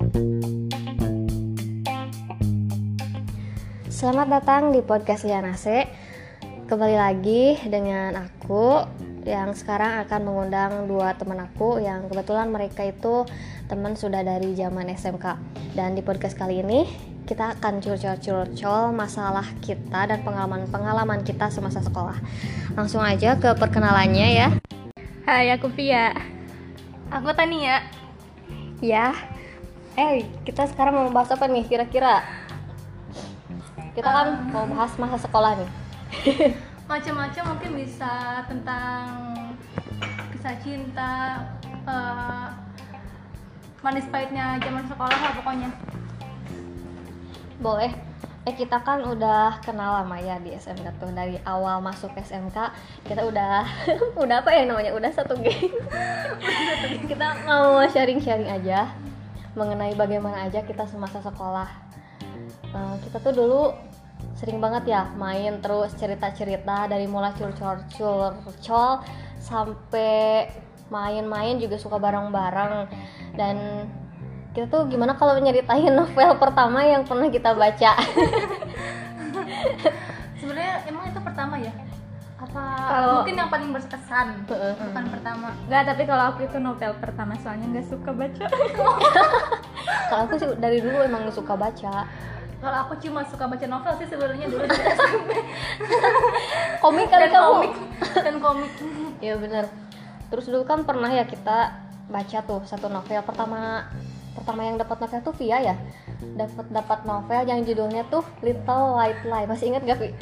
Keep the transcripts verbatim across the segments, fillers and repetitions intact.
Selamat datang di podcast Lianase. Kembali lagi dengan aku yang sekarang akan mengundang dua teman aku yang kebetulan mereka itu teman sudah dari zaman S M K. Dan di podcast kali ini kita akan curcol-curcol masalah kita dan pengalaman-pengalaman kita semasa sekolah. Langsung aja ke perkenalannya ya. Hai, aku Via. Aku Tania. Ya. Eh, kita sekarang mau bahas apa nih kira-kira? Kita kan mau bahas masa sekolah nih. Macam-macam, mungkin bisa tentang kisah cinta, uh, manis pahitnya zaman sekolah lah pokoknya. Boleh. Eh kita kan udah kenal lama ya di S M K tuh, dari awal masuk S M K kita udah udah apa ya namanya? Udah satu geng. Kita mau sharing-sharing aja mengenai bagaimana aja kita semasa sekolah. Uh, kita tuh dulu sering banget ya main terus cerita-cerita dari mulai curcol-curcol sampai main-main juga suka bareng-bareng. Dan kita tuh gimana kalau nyeritain novel pertama yang pernah kita baca? Sebenarnya emang itu pertama ya? Apa Kalau- mungkin yang paling berkesan? Bukan pertama. Enggak, tapi kalau aku itu novel pertama soalnya nggak suka baca. Kalau aku sih dari dulu emang suka baca. Kalau aku cuma suka baca novel sih sebenarnya dulu dari S M P. Komik kali Dan kamu? komik dan komik. Iya bener. Terus dulu kan pernah ya kita baca tuh satu novel pertama pertama yang dapat novel tuh Via ya. Dapat dapat novel yang judulnya tuh Little White Lie. Masih ingat gak, Vi?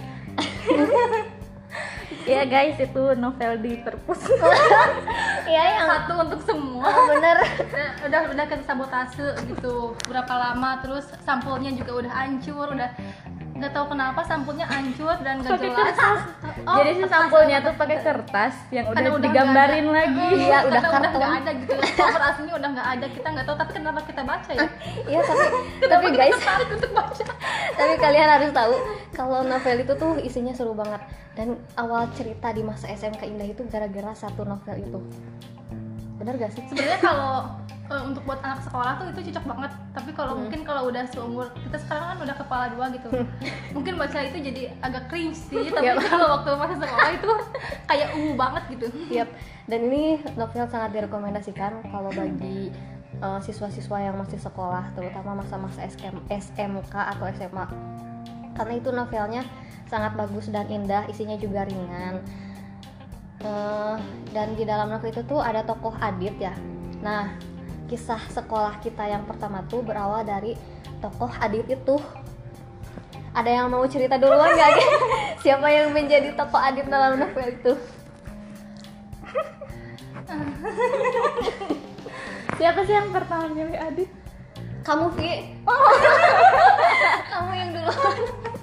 Iya guys, itu novel di perpus. Iya yang Satu untuk semua. oh, bener. Eh, udah udah kita sabotase gitu berapa lama, terus sampulnya juga udah hancur, udah nggak tahu kenapa sampulnya hancur dan nggak Pakai jelas. kertas. Oh, Jadi si kertas, sampulnya kertas, tuh pakai kertas. kertas yang udah Karena udah digambarin nggak ada. lagi. Iya, udah Karena udah karton. nggak ada gitu, cover aslinya udah nggak ada, kita nggak tahu, tapi kenapa kita baca ya? Iya tapi Kenapa tapi kita guys, tertarik untuk baca? tapi kalian harus tahu kalau novel itu tuh isinya seru banget. Dan awal cerita di masa S M K Indah itu gara-gara satu novel itu. Bener gak sih? Sebenarnya kalau eh, untuk buat anak sekolah tuh itu cocok banget, tapi kalau Hmm. mungkin kalau udah seumur kita sekarang kan udah kepala dua gitu, mungkin baca itu jadi agak cringe sih, tapi Yap. kalau waktu masih sekolah itu kayak ungu banget gitu. Yap. Dan ini novel sangat direkomendasikan kalau bagi uh, siswa-siswa yang masih sekolah, terutama masa-masa S M K atau S M A. Karena itu novelnya sangat bagus dan indah, isinya juga ringan. Uh, dan di dalam novel itu tuh ada tokoh Adit ya. Nah, kisah sekolah kita yang pertama tuh berawal dari tokoh Adit itu. Ada yang mau cerita duluan gak? Siapa yang menjadi tokoh Adit dalam novel itu? Siapa sih yang pertama milih Adit? Kamu, Vi. Kamu yang duluan.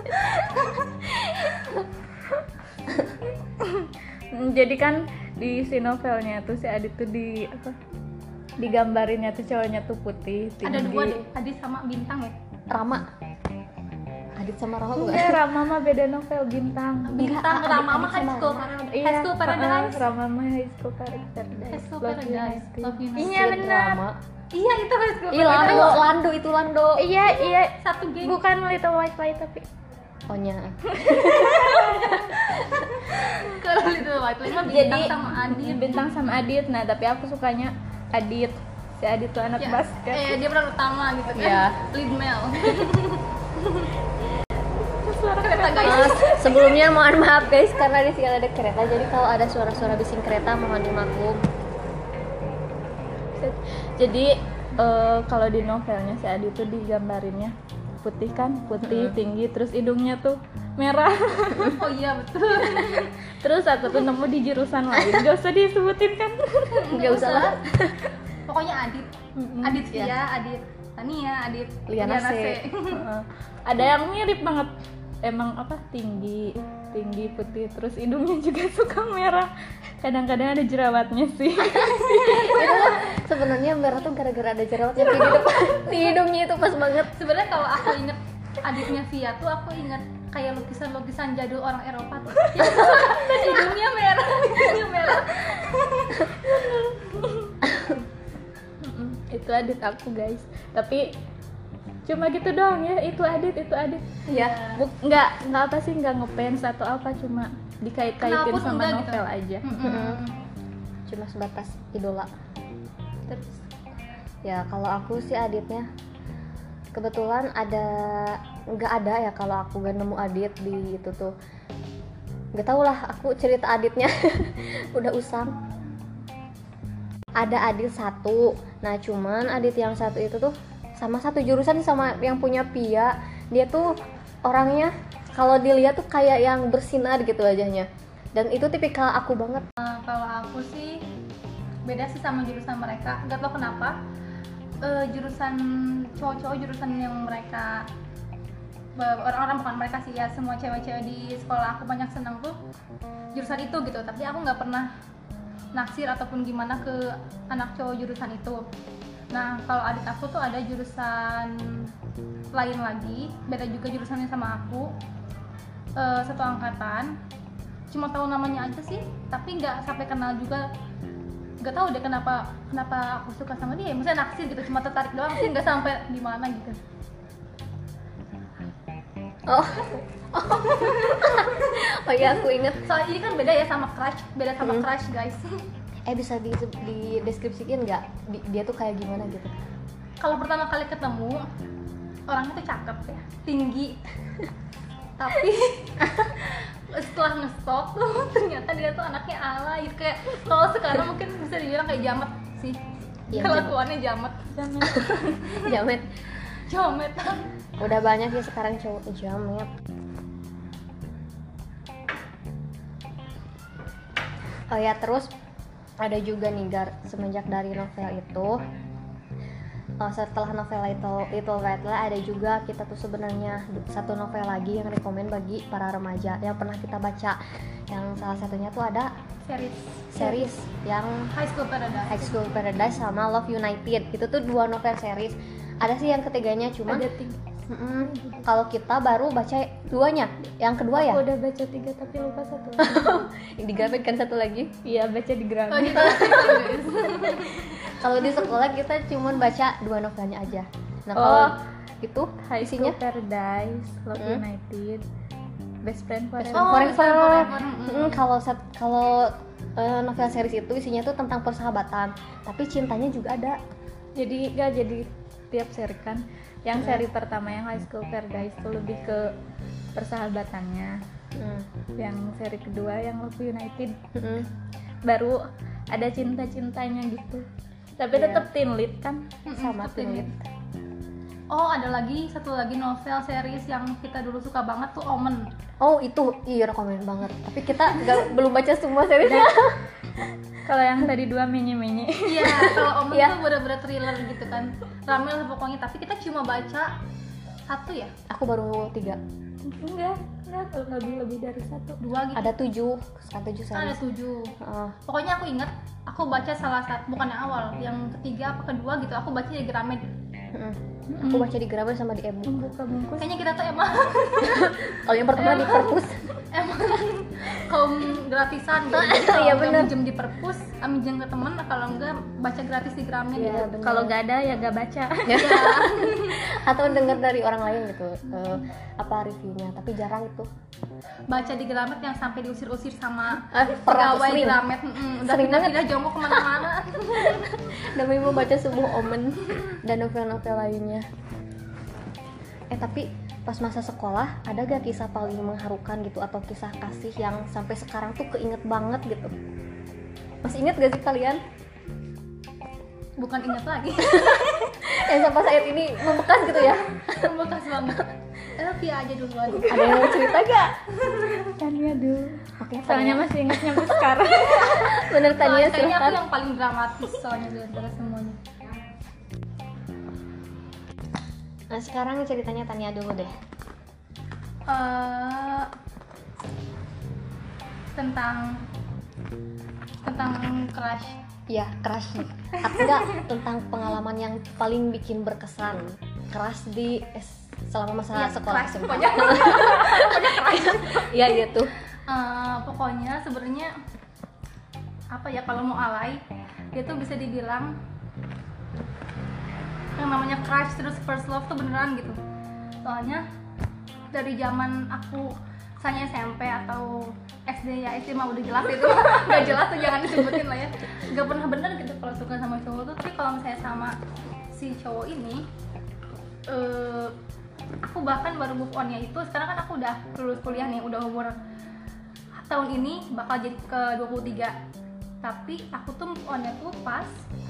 Jadi kan di si novelnya tuh si Adit tuh di apa? Digambarinnya tuh cowoknya tuh putih, tinggi. Ada dua deh, Adit sama Bintang ya. Rama. Adit sama Rama bukan? Enggak, Rama mah beda novel Bintang. Bintang, Adit- Rama Adit mah High sama School Rama. Paradise. Iya, High School Paradise. uh, Rama mah High School Paradise. High School Love You Paradise. Nice. Love You Nice. Iya benar. Rama. Iya itu High School Ih, Lando, Paradise. Lando itu Lando. Iya, iya. Satu geng. Bukan Little White Lie tapi Oh nya. Kalau itu White Lie mah Bintang Jadi- sama Adit. Bintang sama Adit. Nah, tapi aku sukanya Adit. Si Adit tuh anak Ya, basket. eh, dia peran utama gitu kan. Iya. Lead male. Suara Kereta guys. Uh, sebelumnya mohon maaf guys karena di sini ada kereta. Jadi kalau ada suara-suara bising kereta mohon dimaklum. Jadi eh, kalau di novelnya si Adit tuh digambarinnya putih kan, putih, tinggi, terus hidungnya tuh merah. Oh iya betul. Terus aku tuh nemu di jurusan lain, gak usah disebutin kan. Nggak usah lah. Pokoknya Adit. Mm-mm. Adit Iya. Via, Adit Tania, Adit Lianase. Heeh. Ada yang mirip banget, emang apa tinggi, tinggi putih, terus hidungnya juga suka merah. Kadang-kadang ada jerawatnya sih. Itu kan sebenarnya merah tuh gara-gara ada jerawatnya di depan, di hidungnya itu pas banget. Sebenarnya kalau aku inget Aditnya Via tuh aku inget kayak lukisan-lukisan jadul orang Eropa tuh. Hidungnya merah, hidungnya merah. itu Adit aku guys. Tapi cuma gitu doang ya, itu Adit, itu Adit. Iya. Buk, nggak nggak apa sih, nggak ngefans atau apa, cuma dikait-kaitin Kenapa sama enggak gitu? novel aja. Mm-mm. Cuma sebatas idola. Terus Ya kalau aku sih Aditnya kebetulan ada, nggak ada ya kalau aku gak nemu Adit di itu tuh, nggak tahu lah aku cerita Aditnya udah usang. Ada Adit satu, nah cuman Adit yang satu itu tuh sama satu jurusan sama yang punya Pia. Dia tuh orangnya kalau dilihat tuh kayak yang bersinar gitu wajahnya, dan itu tipikal aku banget. uh, kalau aku sih beda sih sama jurusan mereka, nggak tahu kenapa. Uh, jurusan cowok-cowok, jurusan yang mereka be- orang-orang bukan mereka sih ya, semua cewek-cewek di sekolah aku banyak senang tuh jurusan itu gitu, tapi aku nggak pernah naksir ataupun gimana ke anak cowok jurusan itu. Nah kalau adik aku tuh ada jurusan lain lagi, beda juga jurusannya sama aku, uh, satu angkatan, cuma tahu namanya aja sih, tapi nggak sampai kenal juga. Nggak tahu deh kenapa kenapa aku suka sama dia, maksudnya naksir gitu, cuma tertarik doang sih, nggak sampai gimana gitu. Oh, oh iya aku inget. Soalnya ini kan beda ya sama crush, beda sama Hmm. crush guys. Eh bisa di, di deskripsiin nggak Di- dia tuh kayak gimana gitu? Kalau pertama kali ketemu orangnya tuh cakep ya, tinggi, tapi setelah ngestok tuh ternyata dia tuh anaknya alay gitu. Kayak kalau sekarang mungkin bisa dibilang kayak jamet sih. Iya, Kelakuannya jamet, Jamet. jamet. Udah banyak ya sekarang cowok jamet. Oh ya, terus ada juga nih Gar, semenjak dari novel itu, uh, setelah novel Little, Little Red Light, ada juga kita tuh sebenarnya satu novel lagi yang rekomen bagi para remaja yang pernah kita baca. Yang salah satunya tuh ada Series series yang High School Paradise. High School Paradise sama Love United. Itu tuh dua novel series. Ada sih yang ketiganya, cuma Ada tiga. mm-mm, kalau kita baru baca duanya. Yang kedua ya Aku udah baca tiga tapi lupa satu. yang digrafikkan satu lagi. Iya, baca di Oh Gramet. gitu guys. Kalau di sekolah kita cuma baca dua novelnya aja. Nah Oh. kalau itu High isinya School Paradise, Love Hmm. United, Best Friend Forever. Oh, Forever. Forever. Mm-mm. Mm, kalau set- kalau eh, novel series itu isinya tuh tentang persahabatan, tapi cintanya juga ada. Jadi nggak jadi tiap seri kan. Yang seri pertama yang High School Paradise itu lebih ke persahabatannya. Mm. Yang seri kedua yang Love United Mm-mm. baru ada cinta-cintanya gitu. Tapi Iya. tetap teen lead kan. Mm-mm, Sama seperti teen ini. lead. Oh ada lagi satu lagi novel series yang kita dulu suka banget tuh, Omen. Oh itu iya rekomen banget. Tapi kita nggak belum baca semua seriesnya. Kalau yang tadi dua mini-mini. Iya, kalau Omen Iya. tuh bener-bener thriller gitu kan, rame lah pokoknya. Tapi kita cuma baca satu ya, Aku baru tiga. Enggak, enggak, kalau lebih lebih dari satu. dua gitu. Ada tujuh, sekarang tujuh Kan ada series. tujuh. Heeh. Pokoknya aku ingat, aku baca salah satu, bukan yang awal, yang ketiga apa kedua gitu. Aku baca di Gramet. Mm-mm. Aku baca di Gramet sama di ebook. Membuka bungkus. Kayaknya kita tuh emang Kalau yang pertama di perpus. emang kaum gratisan gitu. Iya, Kalau nggak bener. minjem di perpus, ah, minjem ke temen, kalau enggak baca gratis di Gramet Iya, gitu. bener. Kalau nggak ada ya nggak baca. Ya. Atau dengar dari orang lain gitu eh, apa reviewnya, tapi jarang itu. Baca di Gramet yang sampai diusir-usir sama Ah, pernah pegawai sering. Gramet. Mm-mm, udah Sering banget. pindah-pindah jongkok kemana-mana. Demi membaca sebuah Omen dan novel-novel lainnya. Eh tapi pas masa sekolah ada gak kisah paling mengharukan gitu atau kisah kasih yang sampai sekarang tuh keinget banget gitu? Masih inget gak sih kalian? Bukan ingat lagi. Yang sampai saat ini membekas gitu ya? Bekas banget. Eh, Via aja duluan. Ada yang mau cerita gak? Tania dulu. Oke, Soalnya Tania. masih ingatnya sampai sekarang. Bener Tania Soalnya kayaknya aku silahkan. yang paling dramatis soalnya di antara semuanya. Nah sekarang ceritanya Tania dulu deh. Eh, tentang tentang crush. Ya, crush nih. Aku enggak tentang pengalaman yang paling bikin berkesan. Crush di S- selama masa Iya, sekolah crush S M P. pokoknya. Iya, iya tuh. Eh, pokoknya sebenarnya apa ya, kalau mau alay dia tuh bisa dibilang namanya crush terus first love tuh beneran gitu. Soalnya dari zaman aku misalnya S M P atau S D, ya S D mah udah jelas itu nggak jelas tuh jangan disebutin lah ya, nggak pernah bener gitu kalau suka sama cowok tuh. Tapi kalau misalnya sama si cowok ini uh, aku bahkan baru move on nya itu sekarang kan aku udah lulus kuliah nih, udah umur tahun ini bakal jadi ke dua puluh tiga, tapi aku tuh move on nya tuh pas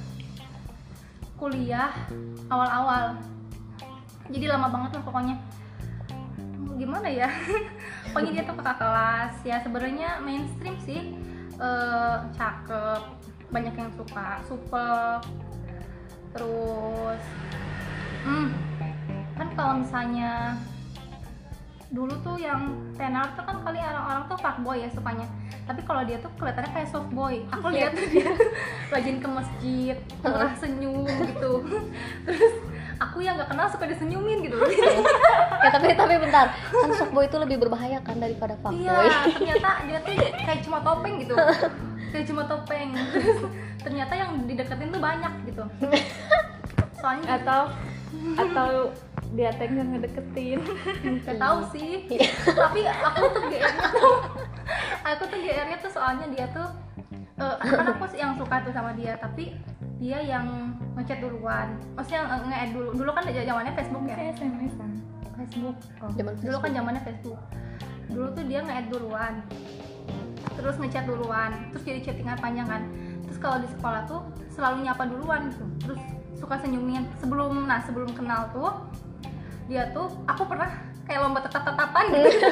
kuliah awal-awal, jadi lama banget lah pokoknya. Gimana ya pokoknya dia tuh kakak kelas ya, sebenarnya mainstream sih, uh, cakep, banyak yang suka, supel, terus hmm, kan kalau misalnya dulu tuh yang tenar tuh kan kali orang-orang tuh fuckboy ya sukanya, tapi kalau dia tuh kelihatannya kayak soft boy. Aku lihat tuh dia rajin ke masjid, pernah senyum gitu, terus aku yang nggak kenal suka disenyumin gitu. Ya tapi tapi bentar, kan softboy itu lebih berbahaya kan daripada fuckboy. Iya, ternyata dia tuh kayak cuma topeng gitu, kayak cuma topeng. Terus ternyata yang dideketin tuh banyak gitu. Soalnya atau atau dia teh nggak ngedeketin. nggak tahu sih. Tapi aku tuh G R-nya tuh, aku tuh G R-nya tuh soalnya dia tuh, uh, kan aku sih yang suka tuh sama dia, tapi dia yang ngechat duluan, maksudnya nge-add dulu. Dulu kan zamannya Facebook ya, S M S-an. Facebook. Oh, zaman Dulu kan zamannya Facebook. Dulu tuh dia nge-add duluan, terus ngechat duluan, terus jadi chattingan panjang kan. Terus kalau di sekolah tuh selalu nyapa duluan gitu, terus suka senyumin. Sebelum, nah sebelum kenal tuh dia tuh, aku pernah kayak lomba tetap-tetapan gitu.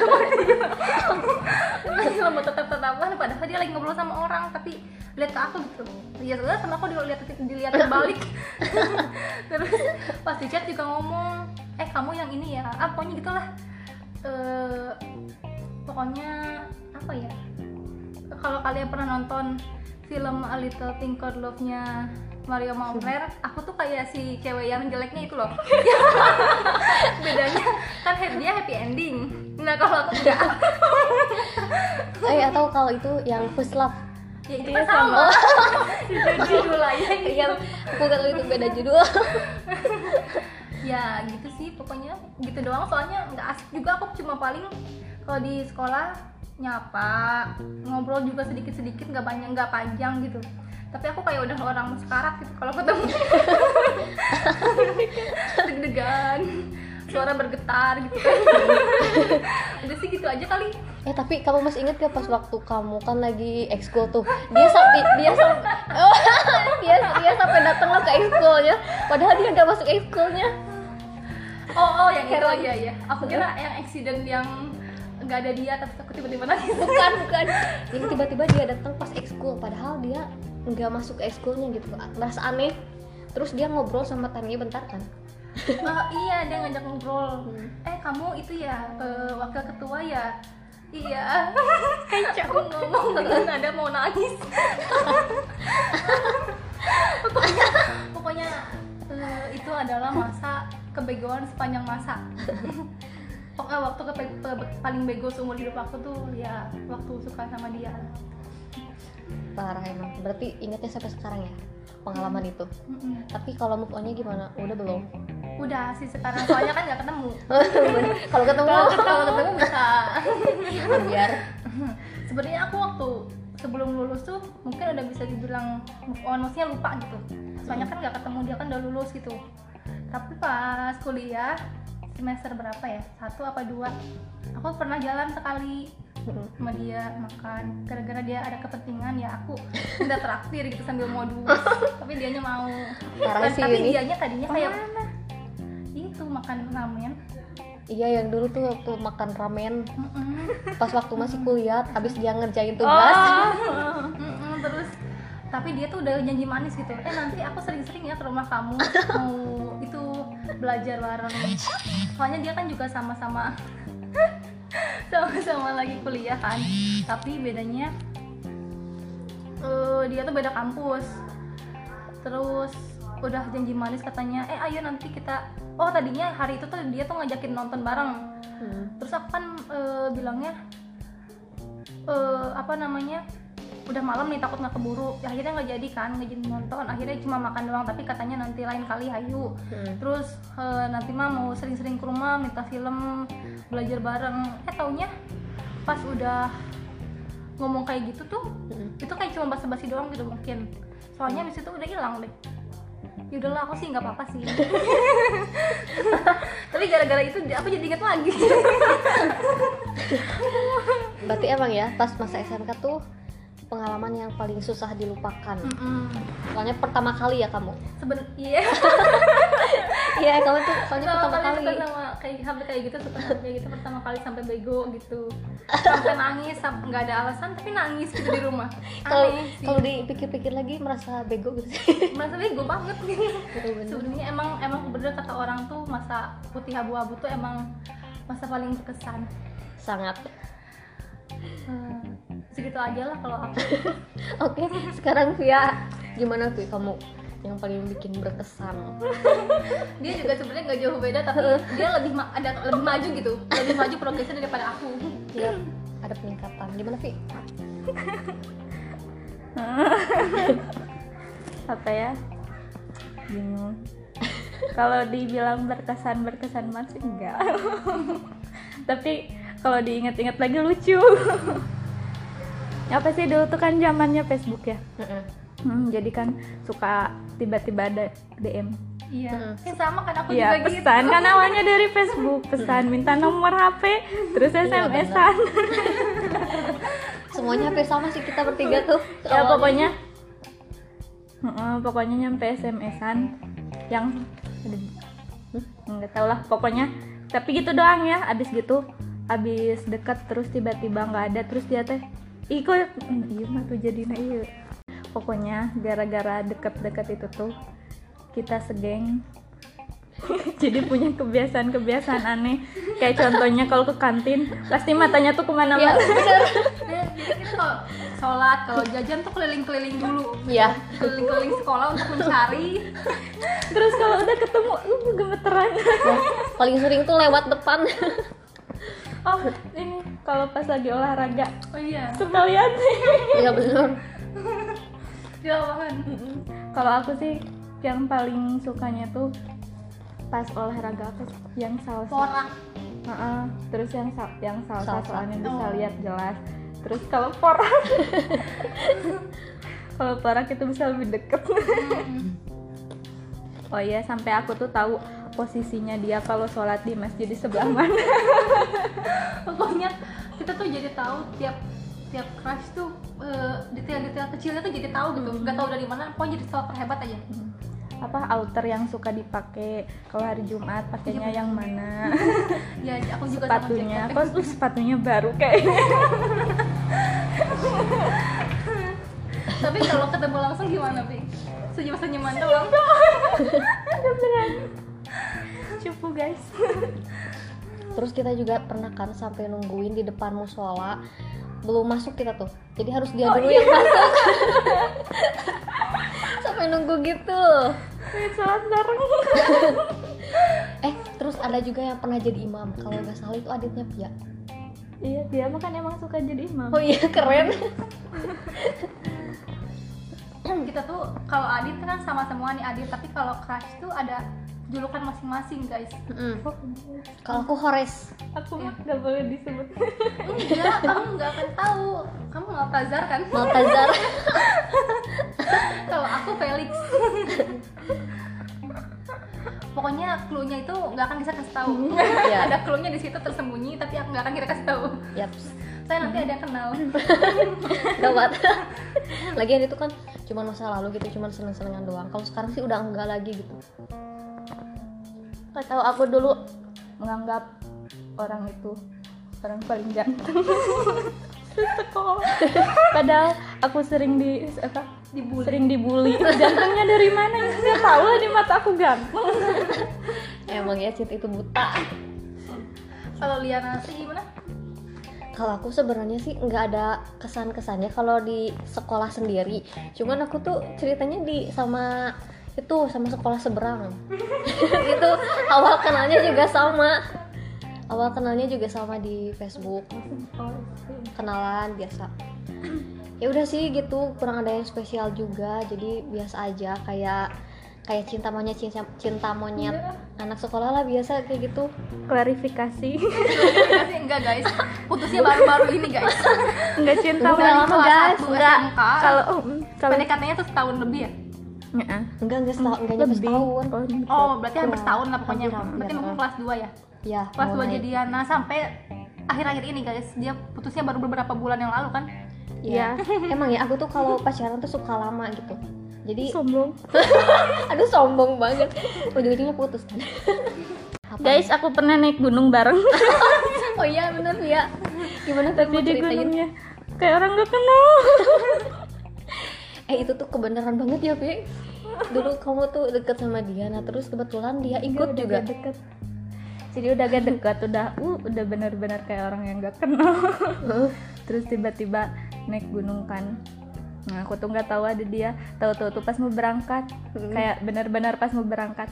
Lagi lomba tetap-tetapan, padahal dia lagi ngobrol sama orang, tapi lihat ke aku gitu. Ya sudah, sama aku dilihat dilihat terbalik. Terus pas di chat juga ngomong, eh kamu yang ini ya, ah pokoknya gitulah. Uh, pokoknya apa ya? Kalau kalian pernah nonton film A Little Thing Called Love-nya Mario Maurer, aku tuh kayak si cewek yang jeleknya itu loh. Bedanya kan dia happy ending. Nah kalau aku enggak. Eh atau kalau itu yang first love. Ya itu Iya, kan sama. Judul aja gitu. Yang aku nggak tahu itu beda judul. Ya gitu sih pokoknya gitu doang, soalnya nggak asik juga. Aku cuma paling kalau di sekolah nyapa, ngobrol juga sedikit-sedikit, nggak banyak, nggak panjang gitu. Tapi aku kayak udah orang sekarat gitu kalau ketemu. Deg-degan, suara bergetar gitu kan. Udah sih gitu aja kali. Eh tapi kamu masih inget gak pas waktu kamu kan lagi ekskul tuh, dia sampai dia sampai oh, dia dia sampai datang lo ke ekskulnya, padahal dia nggak masuk ekskulnya. Oh oh yang itu Heran. ya ya. Aku kira yang accident yang nggak ada dia tapi aku tiba-tiba nangis. Bukan bukan. Jadi tiba-tiba dia datang pas ekskul, padahal dia nggak masuk ke ekskulnya gitu, merasa aneh. Terus dia ngobrol sama Tania bentar kan. Oh, iya dia ngajak ngobrol. Hmm. Eh kamu itu ya uh, wakil ketua ya? Iya. Aku ngomong dengan nada mau nangis. pokoknya pokoknya uh, itu adalah masa kebegoan sepanjang masa. Pokoknya waktu ke- ke- paling bego seumur hidup aku tuh ya waktu suka sama dia. Parah emang. Berarti ingetnya sampai sekarang ya pengalaman itu. Mm-mm. Tapi kalau move on-nya gimana? Udah belum? Udah sih sekarang, soalnya kan nggak ketemu. Kalau ketemu Kalau ketemu bisa. biar Sebenarnya aku waktu sebelum lulus tuh mungkin udah bisa dibilang move on, maksudnya lupa gitu. Soalnya kan nggak ketemu, dia kan udah lulus gitu. Tapi pas kuliah semester berapa ya? Satu apa dua? Aku pernah jalan sekali sama dia makan. Gara-gara dia ada kepentingan ya aku udah traktir gitu sambil modus. Tapi dianya mau. Parah sih Tapi ini. dianya tadinya kayak itu makan ramen. Iya yang dulu tuh waktu makan ramen Mm-mm. pas waktu masih kuliah, abis dia ngerjain tugas. Mm-mm, terus tapi dia tuh udah janji manis gitu, eh nanti aku sering-sering ya ke rumah kamu mau itu belajar bareng, soalnya dia kan juga sama-sama sama-sama lagi kuliah kan, tapi bedanya uh, dia tuh beda kampus. Terus udah janji manis katanya, eh ayo nanti kita, oh tadinya hari itu tuh dia tuh ngajakin nonton bareng. Hmm. Terus aku kan uh, bilangnya uh, apa namanya udah malam nih takut nggak keburu, ya, akhirnya nggak jadi kan, nggak jadi nonton, akhirnya cuma makan doang, tapi katanya nanti lain kali hayu. Hmm. Terus uh, nanti mah mau sering-sering ke rumah minta film, belajar bareng. Eh taunya pas udah ngomong kayak gitu tuh, hmm. itu kayak cuma basa-basi doang gitu mungkin. Soalnya abis itu udah hilang deh. Ya udahlah, aku sih nggak apa-apa sih. Tapi gara-gara itu aku jadi ingat lagi. Berarti emang ya pas masa S M K tuh pengalaman yang paling susah dilupakan. Mm-mm. Soalnya pertama kali ya kamu. Seben iya. Iya, kamu tuh soalnya pertama, pertama kali. kali sama kayak sampai kayak gitu, suka kayak gitu pertama kali sampai bego gitu. Sampai nangis, nggak ada alasan tapi nangis gitu di rumah. Kalau kalau dipikir-pikir lagi merasa bego gitu sih. Merasa bego banget gitu. Sebenarnya emang emang bener kata orang tuh masa putih abu-abu tuh emang masa paling berkesan. Sangat. Hmm, segitu aja lah kalau aku. Oke, sekarang Via, gimana tuh kamu yang paling bikin berkesan? Dia juga sebenarnya nggak jauh beda, tapi dia lebih ma- ada lebih maju gitu, lebih maju progresnya daripada aku. Iya, ada peningkatan. Gimana Vi? Apa ya? Bingung. Kalau dibilang berkesan berkesan masih enggak. Tapi kalau diingat-ingat lagi lucu. Apa sih dulu tuh kan zamannya Facebook ya. Hmm, jadi kan suka tiba-tiba ada D M. Iya. Yang sama kan aku ya, juga gitu. Pesan kan awalnya dari Facebook, pesan minta nomor H P, terus S M S-an. Semuanya H P sama sih kita bertiga tuh. Ya awalnya. pokoknya uh, pokoknya nyampe S M S-an yang enggak tahu lah pokoknya. Tapi gitu doang ya, abis gitu abis deket terus tiba-tiba nggak ada, terus dia teh ikut iya mah tuh jadi nah iya pokoknya gara-gara deket-deket itu tuh kita segeng. Jadi punya kebiasaan-kebiasaan aneh, kayak contohnya kalau ke kantin pasti matanya tuh kemana-mana. Ya, jadi kita kalau sholat, kalau jajan tuh keliling-keliling dulu, ya keliling-keliling sekolah untuk mencari. Terus kalau udah ketemu uh gemeteran. Ya, paling sering tuh lewat depan. Oh ini kalau pas lagi olahraga. Oh iya. Suka lihat sih. Iya benar. Di lapangan. Kalau aku sih yang paling sukanya tuh pas olahraga apa sih? Yang salsa. Porak. Uh-uh. Terus yang sal- yang salsa, Salsa. soalnya bisa Oh. lihat jelas. Terus kalau porak, kalau porak itu bisa lebih deket. Oh iya, sampai aku tuh tahu posisinya dia kalau sholat di masjid di sebelah mana. Pokoknya kita tuh jadi tahu tiap tiap crush tuh uh, detail-detail kecilnya tuh jadi tahu gitu. Nggak tahu dari mana, pokoknya jadi stalker hebat aja. Apa outer yang suka dipakai kalau hari Jumat, pakainya yang mana? Ya aku juga Sepatunya, sama kok tuh sepatunya baru kayaknya. Tapi kalau ketemu langsung gimana, Pi? Senyum-senyuman doang. Ada berani. Cupu guys. Terus kita juga pernah kan sampai nungguin di depan musola, belum masuk kita tuh, jadi harus dia Oh, dulu iya. yang masuk. Sampai nunggu gitu. Wih, sholat bareng. Eh terus ada juga yang pernah jadi imam, kalau nggak salah itu adiknya Pia. Iya, dia mah kan emang suka jadi imam. Oh iya keren. Kita tuh kalau Adit kan sama semua nih Adit, tapi kalau crush tuh ada julukan masing-masing guys. Mm. Kalau aku Hores. Aku mah nggak boleh disebut. Enggak, kamu nggak akan tahu. Kamu Maltazar kan? Maltazar. Kalau aku Felix. Pokoknya clue-nya itu nggak akan bisa kasih tahu. Ya. Ada clue-nya di situ tersembunyi, tapi aku nggak akan kita kasih tahu. Yaps. Saya nanti ada yang kenal. Gawat. Lagian itu kan cuma masa lalu gitu, cuma seneng-senengan doang. Kalau sekarang sih udah enggak lagi gitu. Gak tahu, aku dulu menganggap orang itu orang paling ganteng sekolah. Padahal aku sering di apa? Dibully. Sering dibully. Gantengnya dari mana? Nggak tahu lah, di mata aku ganteng. Emang ya Cit itu buta. Kalau Liana sih gimana? Kalau aku sebenarnya sih nggak ada kesan-kesannya kalau di sekolah sendiri. Cuman aku tuh ceritanya di sama itu sama sekolah seberang. Itu awal kenalnya juga sama. Awal kenalnya juga sama di Facebook. Kenalan biasa. ya udah sih gitu, kurang ada yang spesial juga, jadi biasa aja, kayak kayak cinta monyet cinta, cinta monyet anak sekolah lah, biasa kayak gitu. Klarifikasi. Kasih enggak guys, putusnya baru-baru ini guys. Enggak cinta Udah monyet. lama, guys. Enggak. Kalau mm, kalau P D K T-nya tuh setahun lebih ya? Heeh. Enggak enggak setahun, enggak nyampe Lebih. setahun. Oh, lebih. Oh, berarti hampir Kurang. setahun lah pokoknya. Hampir, Berarti hampir. mungkin kelas dua ya? Ya, Kelas dua mulai. jadian. Nah, sampai akhir-akhir ini guys, dia putusnya baru beberapa bulan yang lalu kan? Iya. Emang ya aku tuh kalau pacaran tuh suka lama gitu. Jadi Sombong. aduh sombong banget. Ujung-ujungnya putus kan. Apa? Guys, aku pernah naik gunung bareng. Oh iya bener ya. Gimana tuh Tapi mau di ceritain? gunungnya kayak orang gak kenal. Eh itu tuh kebenaran banget ya, Pi. Dulu kamu tuh deket sama dia, nah terus kebetulan dia ikut Udah juga. gak deket. Jadi udah gak dekat, udah uh udah benar-benar kayak orang yang gak kenal. Terus tiba-tiba naik gunung kan. Nah, aku tuh nggak tahu ada dia. Tahu-tahu tuh pas mau berangkat, Hmm. kayak benar-benar pas mau berangkat.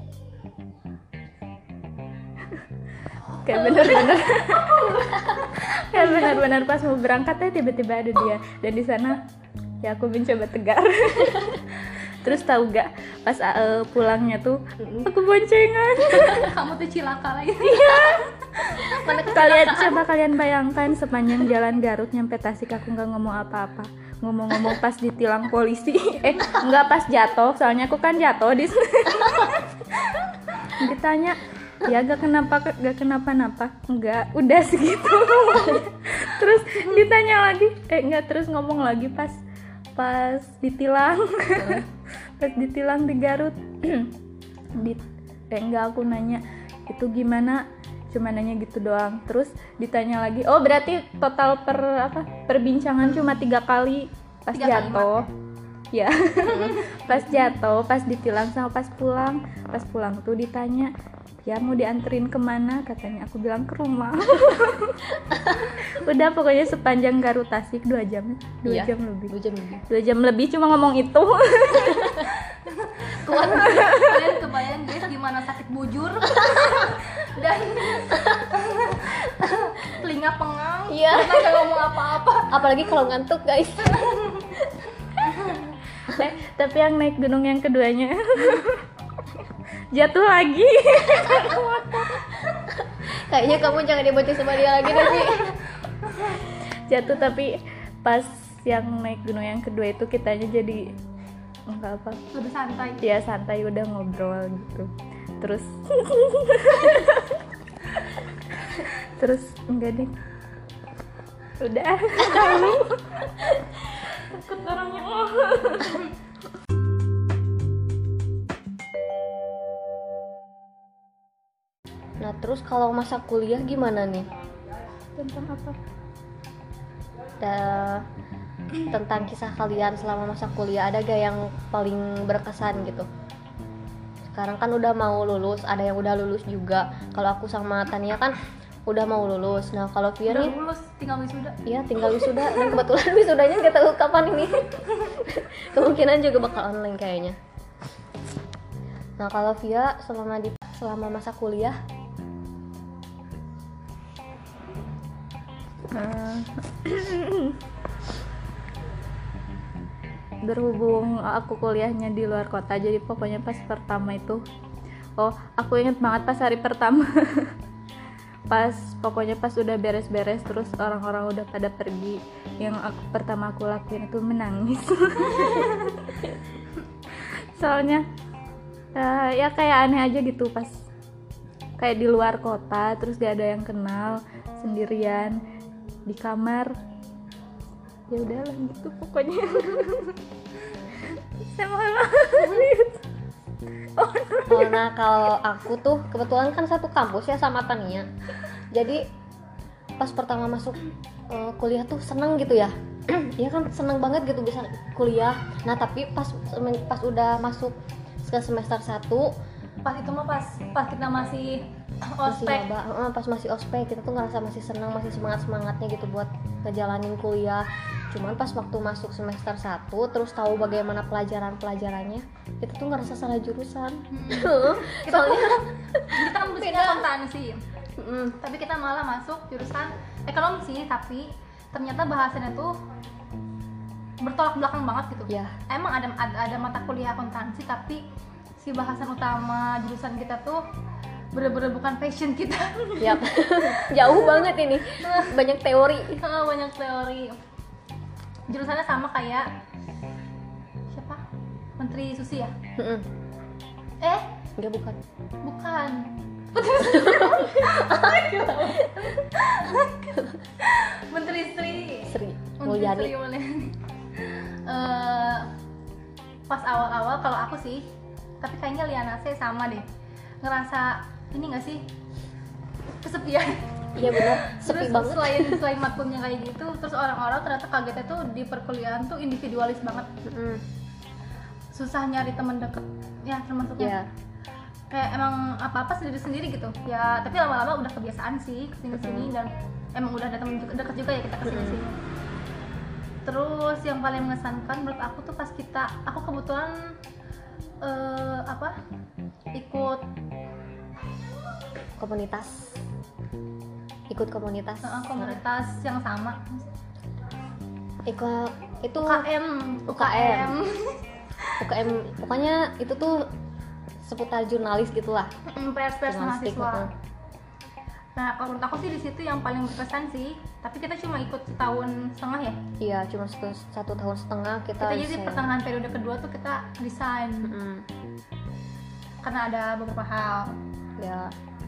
Kayak benar-benar kayak benar-benar pas mau berangkat ya tiba-tiba ada dia. Dan di sana ya aku mencoba tegar. Terus tahu gak pas uh, pulangnya tuh aku boncengan. Kamu tuh cilaka lagi. Mana Kalian coba kalian bayangkan sepanjang jalan Garut nyampe Tasik aku nggak ngomong apa-apa. Ngomong-ngomong pas ditilang polisi. Eh nggak pas jatuh, soalnya aku kan jatuh di ditanya ya gak kenapa gak kenapa-napa, enggak, udah segitu. Terus ditanya lagi, eh enggak, terus ngomong lagi pas pas ditilang. Pas ditilang di Garut. Di, eh enggak, aku nanya itu gimana, cuma nanya gitu doang. Terus ditanya lagi, oh berarti total per apa perbincangan cuma tiga kali pas Tiga jatuh ya. Pas jatuh, pas ditilang sama pas pulang. Pas pulang tuh ditanya, ya mau dianterin kemana, katanya aku bilang ke rumah. Udah pokoknya sepanjang Garut Tasik dua jam dua Iya, jam lebih dua jam lebih. dua jam lebih cuma ngomong itu. Kuat. Kalian kebayang guys gimana sakit bujur dan telinga pengang. Iya. Kita nggak ngomong apa-apa. Apalagi kalau ngantuk, guys. Eh, tapi yang naik gunung yang keduanya jatuh lagi. Kayaknya kamu jangan dibonceng sama dia lagi deh, Pi. Jatuh tapi pas yang naik gunung yang kedua itu kitanya jadi enggak apa, Lebih santai. ya santai, udah ngobrol gitu. Terus terus enggak deh, udah lalu takut orangnya. Nah, terus kalau masa kuliah gimana nih? Tentang apa? Da- tentang kisah kalian selama masa kuliah, ada gak yang paling berkesan gitu? Sekarang kan udah mau lulus, ada yang udah lulus juga. Kalau aku sama Tania kan udah mau lulus. Nah, kalau Via Udah nih, lulus, tinggal wisuda. iya tinggal wisuda, dan kebetulan wisudanya nggak tahu kapan ini. Kemungkinan juga bakal online kayaknya. Nah, kalau Via selama di selama masa kuliah, Nah, berhubung aku kuliahnya di luar kota, jadi pokoknya pas pertama itu, oh aku inget banget pas hari pertama. Pas pokoknya pas udah beres-beres terus orang-orang udah pada pergi, yang aku pertama aku lakuin itu menangis. Soalnya uh, ya kayak aneh aja gitu, pas kayak di luar kota terus gak ada yang kenal, sendirian di kamar, ya udahlah gitu pokoknya. Sama oh, nah kalau aku tuh kebetulan kan satu kampus ya sama Tania. Jadi pas pertama masuk uh, kuliah tuh seneng gitu ya. Ya kan seneng banget gitu bisa kuliah. Nah tapi pas pas udah masuk ke semester satu, Pas itu mah pas pas kita masih masih ospek. maba, uh, pas masih ospek kita tuh ngerasa masih seneng, masih semangat semangatnya gitu buat ngejalanin kuliah. Cuman pas waktu masuk semester satu terus tahu bagaimana pelajaran pelajarannya, kita tuh ngerasa salah jurusan. Kita kita kan mestinya akuntansi. Mm. Tapi kita malah masuk jurusan ekonomi sih, tapi ternyata bahasannya tuh bertolak belakang banget gitu. Ya. Emang ada, ada ada mata kuliah akuntansi tapi si bahasan utama jurusan kita tuh bener-bener bukan passion kita. Yap. Jauh banget ini. Banyak teori. Banyak teori. Jurusannya sama kayak siapa? Menteri Susi ya? Mm-mm. Eh, Enggak, bukan. bukan. Menteri Sri. Sri Menteri Mulyani. Sri Mulyani. Eh, pas awal-awal kalau aku sih, tapi kayaknya Liana sih sama deh. Ngerasa ini nggak sih kesepian. Iya benar, sepi Terus banget. selain selain matkulnya kayak gitu, terus orang-orang ternyata kagetnya tuh di perkuliahan tuh individualis banget. Mm-mm. Susah nyari teman deket ya termasuknya. Ya. Kayak emang apa-apa sendiri-sendiri gitu ya, tapi lama-lama udah kebiasaan sih kesini-sini dan emang udah ada temen juga, deket juga ya kita kesini-sini. Terus yang paling mengesankan menurut aku tuh pas kita, aku kebetulan eh, apa ikut Komunitas. Ikut komunitas. eh, komunitas yang sama Ikut itu U K M U K M. U K M pokoknya itu tuh seputar jurnalis gitulah. pers pers Jurnalistik, mahasiswa. heeh. Nah kalau menurut aku sih di situ yang paling berkesan sih, tapi kita cuma ikut setahun setengah ya. Iya, cuma satu, satu tahun setengah kita. Kita jadi resign. pertengahan periode kedua tuh kita resign Mm-mm. karena ada beberapa hal. Ya.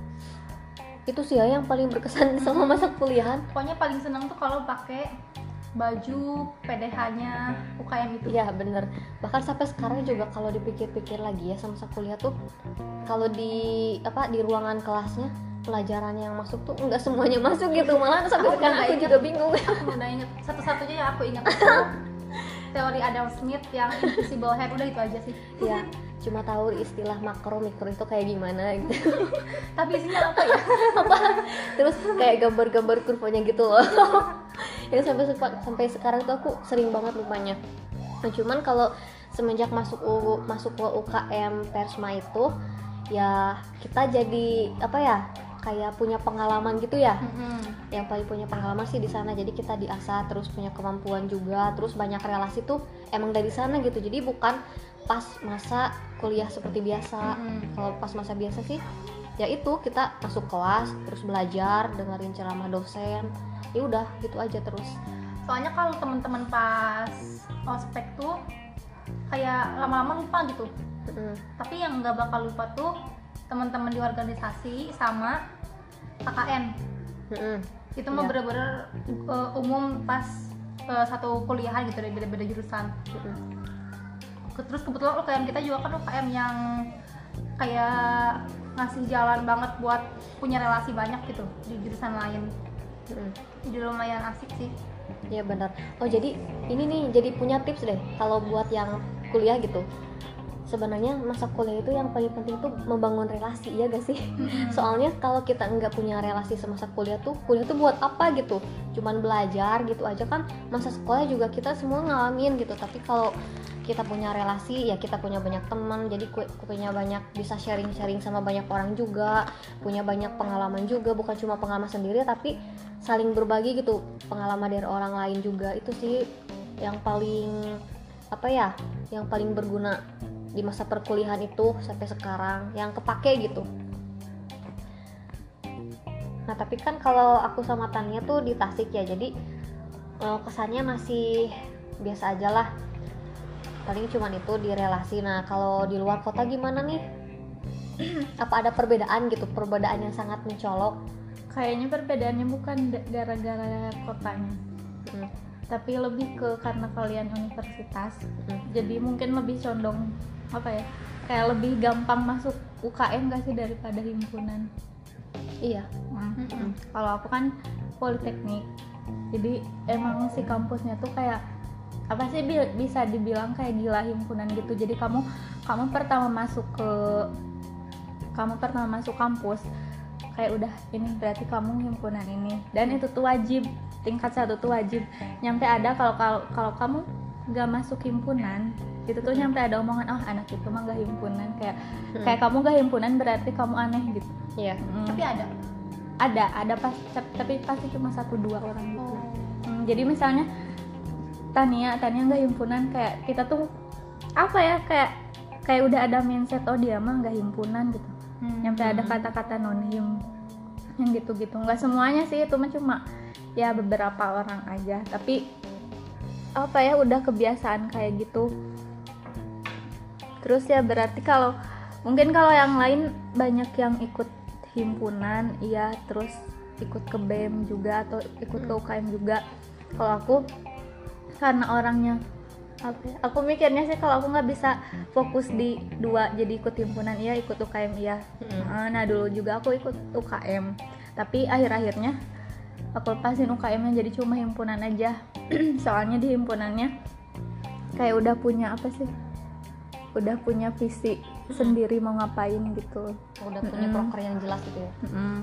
Itu sih ya yang paling berkesan selama masa kuliahan. Pokoknya paling seneng tuh kalau pakai baju P D H-nya U K M itu. Iya bener. Bahkan sampai sekarang juga kalau dipikir-pikir lagi ya sama masa kuliah tuh, kalau di apa di ruangan kelasnya pelajarannya yang masuk tuh nggak semuanya masuk gitu, malah sampai Aku sekarang udah aku ingat. juga bingung. Aku udah inget satu-satunya yang aku ingat itu teori Adam Smith yang invisible hand, udah itu aja sih. Ya, cuma tahu istilah makro mikro itu kayak gimana gitu. Tapi isinya apa ya? Apa? Terus kayak gambar-gambar kurvanya gitu loh. Yang sampai sepa- sampai sekarang tuh aku sering banget lupanya. Nah, cuman kalau semenjak masuk U, masuk ke U K M Persma itu ya kita jadi apa ya? Kayak punya pengalaman gitu ya. Mm-mm. Yang paling punya pengalaman sih di sana, jadi kita diasah, terus punya kemampuan juga, terus banyak relasi tuh emang dari sana gitu. Jadi bukan pas masa kuliah seperti biasa. Mm-mm. Kalau pas masa biasa sih ya itu kita masuk kelas terus belajar, dengerin ceramah dosen, ya udah gitu aja terus. Soalnya kalau teman-teman pas ospek tuh kayak lama-lama lupa gitu. Mm-mm. Tapi yang nggak bakal lupa tuh teman-teman di organisasi sama K K N. Mm-mm. Itu mah Iya. bener-bener uh, umum pas uh, satu kuliahan gitu dari beda-beda jurusan. Mm-mm. Terus kebetulan U K M kita juga kan U K M yang kayak ngasih jalan banget buat punya relasi banyak gitu di jurusan lain. Mm-mm. Jadi lumayan asik sih. Iya benar. Oh jadi ini nih jadi punya tips deh kalau buat yang kuliah gitu. Sebenarnya masa kuliah itu yang paling penting tuh membangun relasi, ya gak sih? Soalnya kalau kita nggak punya relasi semasa kuliah tuh, kuliah tuh buat apa gitu? Cuman belajar gitu aja kan. Masa sekolah juga kita semua ngalamin gitu. Tapi kalau kita punya relasi, ya kita punya banyak teman. Jadi ku- punya banyak bisa sharing-sharing sama banyak orang juga. Punya banyak pengalaman juga, bukan cuma pengalaman sendiri, tapi saling berbagi gitu pengalaman dari orang lain juga. Itu sih yang paling apa ya? Yang paling berguna di masa perkuliahan itu sampai sekarang, yang kepake gitu. Nah tapi kan kalau aku sama Tania tuh di Tasik ya, jadi eh, kesannya masih biasa aja lah, paling cuman itu di relasi. Nah kalau di luar kota gimana nih? Apa ada perbedaan gitu, perbedaan yang sangat mencolok? Kayaknya perbedaannya bukan da- gara-gara kotanya, Hmm. tapi lebih ke karena kalian universitas. Hmm. Jadi mungkin lebih condong apa ya? Kayak lebih gampang masuk U K M gak sih daripada himpunan. Iya. Hmm. Mm-mm. Kalau aku kan politeknik, jadi emang si kampusnya tuh kayak apa sih bi- bisa dibilang kayak gila himpunan gitu. Jadi kamu kamu pertama masuk ke kamu pertama masuk kampus kayak udah ini berarti kamu himpunan ini, dan itu tuh wajib, tingkat satu tuh wajib. Nyampe ada kalau kalau kalau kamu nggak masuk himpunan itu tuh nyampe ada omongan, oh anak itu mah nggak himpunan, kayak Hmm. kayak kamu nggak himpunan berarti kamu aneh gitu. Iya. Hmm. Tapi ada. ada ada pas tapi pasti cuma satu dua orang gitu. Hmm, jadi misalnya Tania Tania nggak himpunan, kayak kita tuh apa ya, kayak kayak udah ada mindset oh dia mah nggak himpunan gitu. Hmm. Nyampe ada kata-kata non-him yang gitu-gitu. Nggak semuanya sih, itu mah cuma ya beberapa orang aja, tapi apa ya udah kebiasaan kayak gitu. Terus ya berarti kalau mungkin kalau yang lain banyak yang ikut himpunan, iya, terus ikut ke B E M juga atau ikut ke U K M juga. Kalau aku karena orangnya apa ya, aku mikirnya sih kalau aku nggak bisa fokus di dua, jadi ikut himpunan iya, ikut U K M iya. Hmm. Nah dulu juga aku ikut U K M, tapi akhir-akhirnya aku lepasin U K M-nya jadi cuma himpunan aja. Soalnya di himpunannya kayak udah punya apa sih, udah punya visi hmm. sendiri mau ngapain gitu, udah punya hmm. proker yang jelas gitu ya. hmm.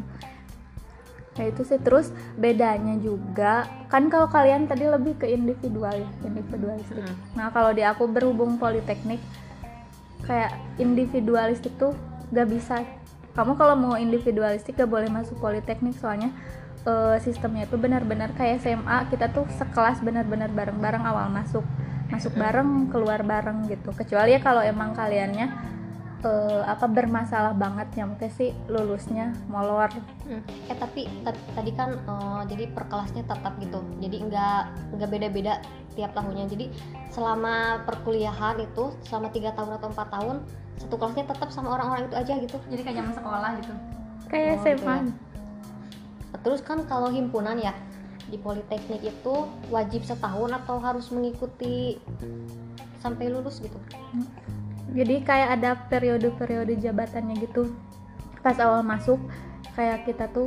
Nah itu sih. Terus bedanya juga kan kalau kalian tadi lebih ke individual ya, individualistik. hmm. Nah kalau di aku berhubung politeknik, kayak individualistik tuh gak bisa. Kamu kalau mau individualistik gak boleh masuk politeknik, soalnya uh, sistemnya itu benar-benar kayak S M A, kita tuh sekelas benar-benar bareng-bareng awal masuk, masuk bareng, keluar bareng gitu. Kecuali ya kalau emang kaliannya uh, apa bermasalah banget, nyampe sih lulusnya molor. Hmm. Eh tapi t- tadi kan uh, jadi per kelasnya tetap gitu, jadi nggak nggak beda-beda tiap tahunnya. Jadi selama perkuliahan itu selama tiga tahun atau empat tahun satu kelasnya tetap sama orang-orang itu aja gitu. Jadi kayak zaman sekolah gitu. Kayak oh, S M A. Gitu ya. Terus kan kalau himpunan ya di politeknik itu wajib setahun atau harus mengikuti sampai lulus gitu? Jadi kayak ada periode-periode jabatannya gitu. Pas awal masuk kayak kita tuh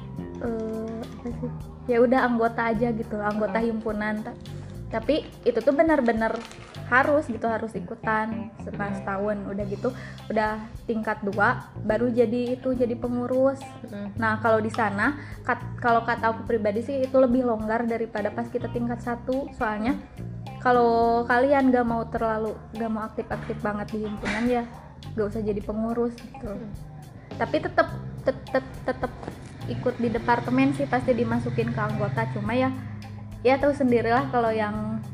uh, apa sih? Ya udah anggota aja gitu, anggota himpunan. Tapi itu tuh benar-benar harus gitu, harus ikutan setelah setahun. Udah gitu udah tingkat dua baru jadi itu jadi pengurus. Nah kalau di sana kat, kalau kata aku pribadi sih itu lebih longgar daripada pas kita tingkat satu. Soalnya kalau kalian gak mau terlalu gak mau aktif-aktif banget di himpunan ya gak usah jadi pengurus gitu. Tapi tetap tetap tetap ikut di departemen sih, pasti dimasukin ke anggota. Cuma ya ya tahu sendirilah kalau yang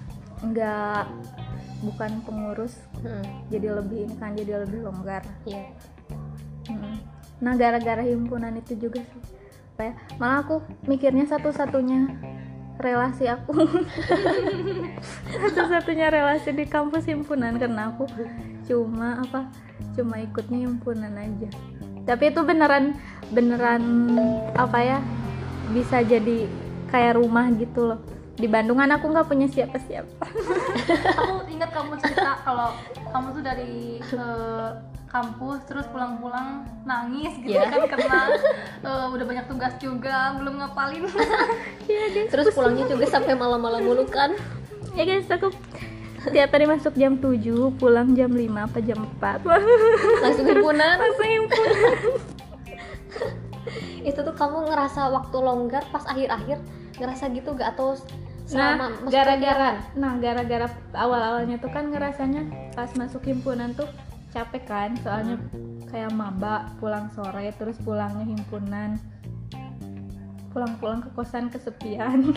nggak bukan pengurus hmm. jadi lebih ini kan, jadi lebih longgar. Iya. hmm. Nah gara-gara himpunan itu juga sih apa ya, malah aku mikirnya satu-satunya relasi aku satu-satunya relasi di kampus himpunan, karena aku cuma apa cuma ikutnya himpunan aja. Tapi itu beneran beneran apa ya, bisa jadi kayak rumah gitu loh. Di Bandungan aku nggak punya siapa-siapa. Aku ingat kamu cerita kalau kamu tuh dari uh, kampus terus pulang-pulang nangis gitu yeah. kan karena uh, udah banyak tugas juga belum ngapalin. Ya, guys, terus pulangnya juga sampai malam-malam mulu kan. Ya guys, aku tiap hari masuk jam tujuh, pulang jam lima apa jam empat. Langsung himpunan. Langsung himpunan. Itu tuh kamu ngerasa waktu longgar pas akhir-akhir ngerasa gitu gak, atau selama nah, gara-gara nah gara-gara awal-awalnya tuh kan ngerasanya pas masuk himpunan tuh capek kan, soalnya kayak maba pulang sore terus pulangnya himpunan, pulang-pulang ke kosan kesepian.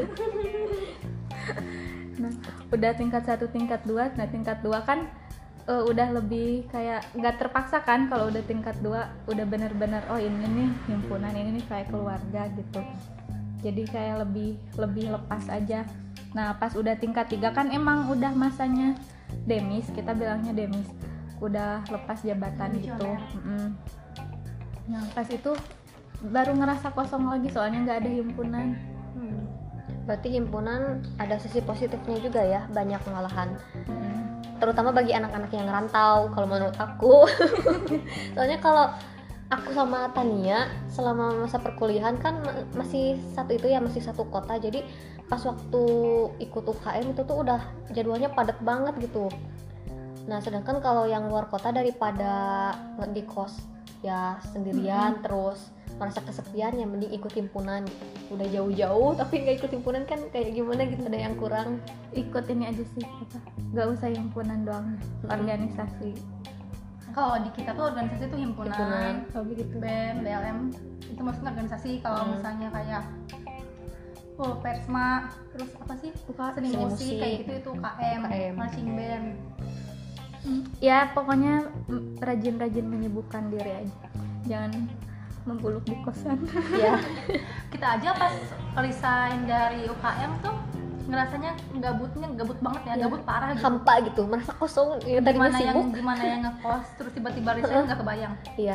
Nah udah tingkat satu tingkat dua, nah tingkat dua kan uh, udah lebih kayak nggak terpaksa kan. Kalau udah tingkat dua udah bener-bener oh ini nih himpunan, ini nih kayak keluarga gitu, jadi kayak lebih lebih lepas aja. Nah pas udah tingkat tiga kan emang udah masanya demis, kita bilangnya demis, udah lepas jabatan gitu. Mm-hmm. Nah pas itu baru ngerasa kosong lagi soalnya nggak ada himpunan. hmm. Berarti himpunan ada sisi positifnya juga ya, banyak malahan. hmm. Terutama bagi anak-anak yang ngerantau kalau menurut aku. Soalnya kalau aku sama Tania selama masa perkuliahan kan masih satu itu ya, masih satu kota. Jadi pas waktu ikut U K M itu tuh udah jadwalnya padat banget gitu. Nah sedangkan kalau yang luar kota daripada di kos ya sendirian mm-hmm. terus merasa kesepian, ya mending ikut himpunan. Udah jauh-jauh tapi nggak ikut himpunan kan kayak gimana gitu, ada yang kurang. Ikut ini aja sih apa, nggak usah himpunan doang, organisasi. Kalau di kita tuh organisasi tuh himpunan, himpunan. Oh, begitu. B E M, B L M itu maksudnya organisasi. Kalau hmm. misalnya kayak oh Persma, terus apa sih seni Seni musik musik. kayak gitu itu U K M, U K M. marching band. Hmm. Ya pokoknya mm, rajin-rajin menyibukkan diri aja, jangan membuluk di kosan. Ya, Kita aja pas resign dari U K M tuh ngerasanya gabutnya gabut banget ya, Iya. gabut parah gitu. hampa gitu, merasa kosong. Ya, tadinya Gimana yang sibuk. gimana yang ngekos terus tiba-tiba resign nggak kebayang. Iya.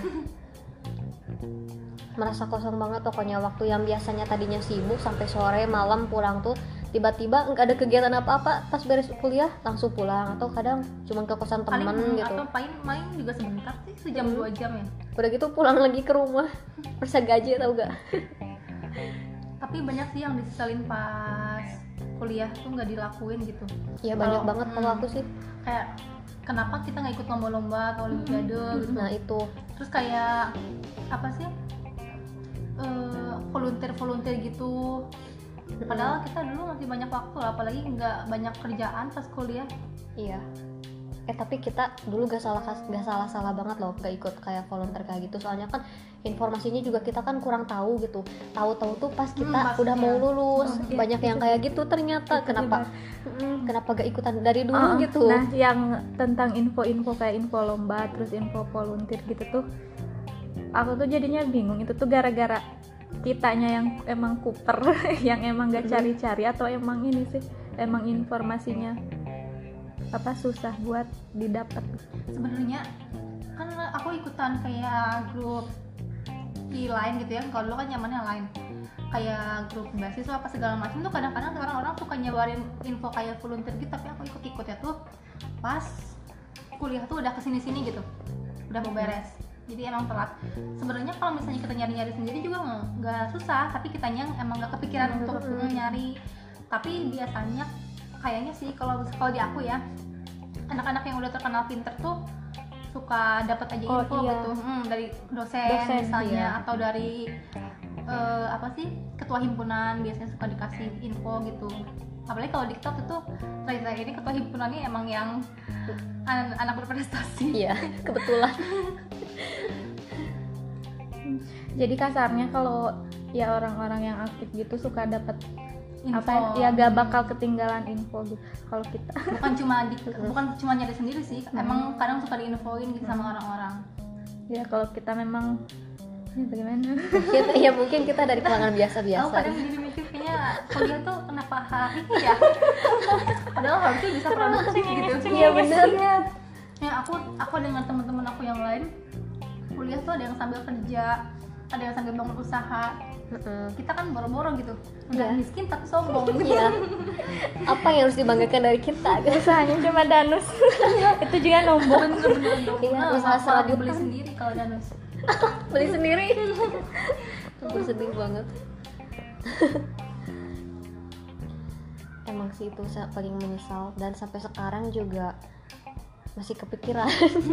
Merasa kosong banget pokoknya, waktu yang biasanya tadinya sibuk sampai sore malam pulang tuh tiba-tiba nggak ada kegiatan apa-apa, pas beres kuliah langsung pulang, atau kadang cuma ke kosan Paling teman gitu. atau main main juga sebentar sih, sejam Hmm. dua jam ya. Udah gitu pulang lagi ke rumah persa gaji, tau gak? Tapi banyak sih yang disesalin pas kuliah tuh nggak dilakuin gitu. Iya banyak Kalau- banget kalau hmm. aku sih. Kayak kenapa kita nggak ikut lomba-lomba atau olimpiade gitu. Nah itu Terus kayak apa sih eh volunteer volunteer gitu. Padahal kita dulu masih banyak waktu, apalagi nggak banyak kerjaan pas kuliah. iya. Eh tapi kita dulu gak salah gak salah salah banget loh gak ikut kayak volunteer kayak gitu, soalnya kan informasinya juga kita kan kurang tahu gitu. Tahu-tahu tuh pas kita Hmm, pas udah ya. mau lulus, Oh, iya, banyak yang itu- kayak gitu ternyata. itu Kenapa? Mm, kenapa gak ikutan dari dulu Oh, gitu? Nah, yang tentang info-info kayak info lomba terus info volunteer gitu tuh, aku tuh jadinya bingung, itu tuh gara-gara kitanya yang emang kuper, yang emang gak cari-cari, atau emang ini sih emang informasinya apa susah buat didapat. Sebenarnya kan aku ikutan kayak grup di line gitu ya, kalau dulu kan nyamannya line, kayak grup beasiswa apa segala macam tuh. Kadang-kadang orang-orang suka nyebarin info kayak volunteer gitu, tapi aku ikut-ikutnya tuh pas kuliah tuh udah kesini-sini gitu, udah mau beres, jadi emang telat. Sebenarnya kalau misalnya kita nyari-nyari sendiri juga nggak nggak susah, tapi kitanya emang nggak kepikiran untuk Hmm. nyari. Tapi biasanya kayaknya sih kalau kalau di aku ya, anak-anak yang udah terkenal pinter tuh suka dapat aja Oh, info iya. gitu, hmm, dari dosen, Dosen, misalnya, iya. atau dari eh, apa sih ketua himpunan biasanya suka dikasih info gitu. Apalagi kalau di TikTok itu terakhir-terakhir ini ketua himpunannya emang yang an- anak berprestasi. Iya, kebetulan. Jadi kasarnya kalau ya orang-orang yang aktif gitu suka dapat Info. apa ya, gak bakal ketinggalan info gitu. Kalau kita bukan cuma di, bukan cuma nyari sendiri sih, emang kadang suka diinfoin gitu sama orang-orang. ya kalau kita memang ya bagaimana. Mungkin, ya mungkin kita dari kalangan Aku biasa-biasa. kadang jadi mikir kayaknya kuliah tuh kenapa hari ini ya? Padahal harusnya bisa produksi gitu. Iya bener. Ya aku aku dengan teman-teman aku yang lain kuliah tuh ada yang sambil kerja, ada yang sambil bangun usaha. Mm-mm. Kita kan boro-boro gitu, nggak Iya. miskin tapi sombong. Iya. Apa yang harus dibanggakan dari kita? Usahanya cuma danus. Itu juga nombok. Bener-bener dong. Iya, Nah, usaha aku lagi selanjutnya. beli sendiri kalau danus. Beli sendiri. Aku sedih banget. Emang sih itu saya paling menyesal, dan sampai sekarang juga masih kepikiran.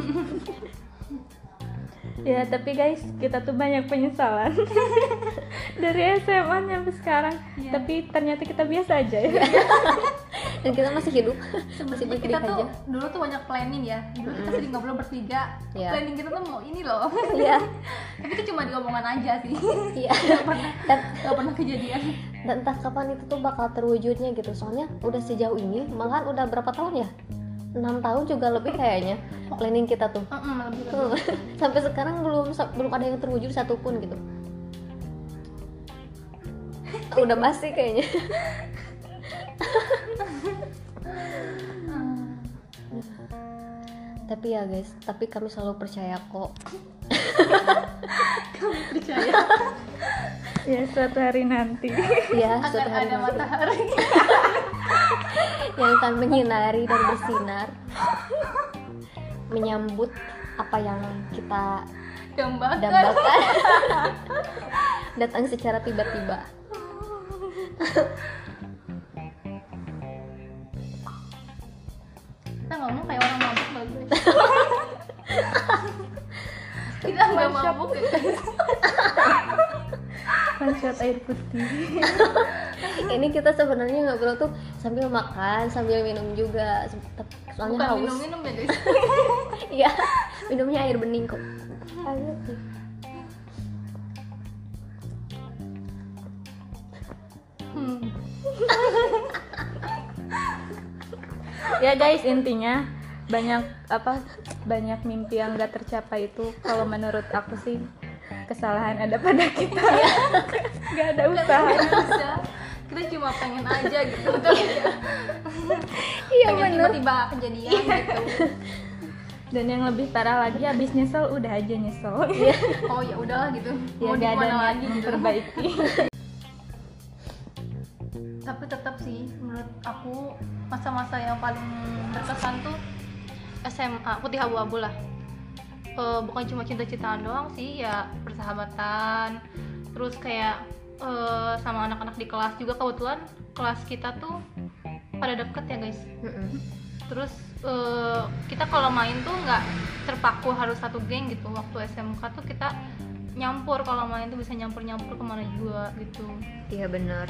Ya tapi guys, kita tuh banyak penyesalan dari S M A sampai sekarang. Iya. Tapi ternyata kita biasa aja ya. Dan kita masih hidup, masih Sebenarnya baik-baik kita aja. tuh dulu tuh banyak planning ya. Dulu kita sering ngobrol bertiga. Iya. Planning kita tuh mau ini loh. Iya, Tapi itu cuma diomongan aja sih. iya. Dan Gak pernah kejadian. dan entah kapan itu tuh bakal terwujudnya gitu. Soalnya udah sejauh ini, malahan udah berapa tahun ya? enam tahun juga lebih kayaknya planning kita tuh. Mm-mm, lebih Tuh, sampai sekarang belum belum ada yang terwujud satupun gitu. Udah basi kayaknya. Hmm. Tapi ya guys, tapi kami selalu percaya kok. Kamu percaya Ya suatu hari nanti. Ya, akan suatu hari ada nanti matahari? yang akan menyinari dan bersinar, menyambut apa yang kita Dambakan. dambakan. Datang secara tiba-tiba. Kita ngomong kayak orang mabuk bagus. Kita nggak mabuk ya. Pancet air putih. Ini kita sebenarnya ngobrol tuh sambil makan, sambil minum juga. Soalnya Bukan haus. minum-minum ya guys. Iya, minumnya air bening kok. Ayo sih. Hmm. Ya guys, intinya banyak apa banyak mimpi yang gak tercapai itu kalau menurut aku sih kesalahan ada pada kita. Gak ada usaha. Bisa. Kita cuma pengen aja gitu kan ya. Iya Pengen bener. tiba-tiba kejadian gitu. Dan yang lebih parah lagi, abis nyesel udah aja nyesel. Oh ya udahlah gitu. Ya Mau gak ada gimana niat lagi gitu. memperbaiki. Tapi tetap sih menurut aku masa-masa yang paling berkesan tuh S M A, putih abu-abu lah. Eh, bukan cuma cinta-cintaan doang sih, ya persahabatan, terus kayak eh, sama anak-anak di kelas juga. Kebetulan kelas kita tuh pada deket ya guys. Mm-mm. Terus eh, kita kalau main tuh nggak terpaku harus satu geng gitu. Waktu S M K tuh kita nyampur, kalau main tuh bisa nyampur-nyampur kemana juga gitu. Iya benar.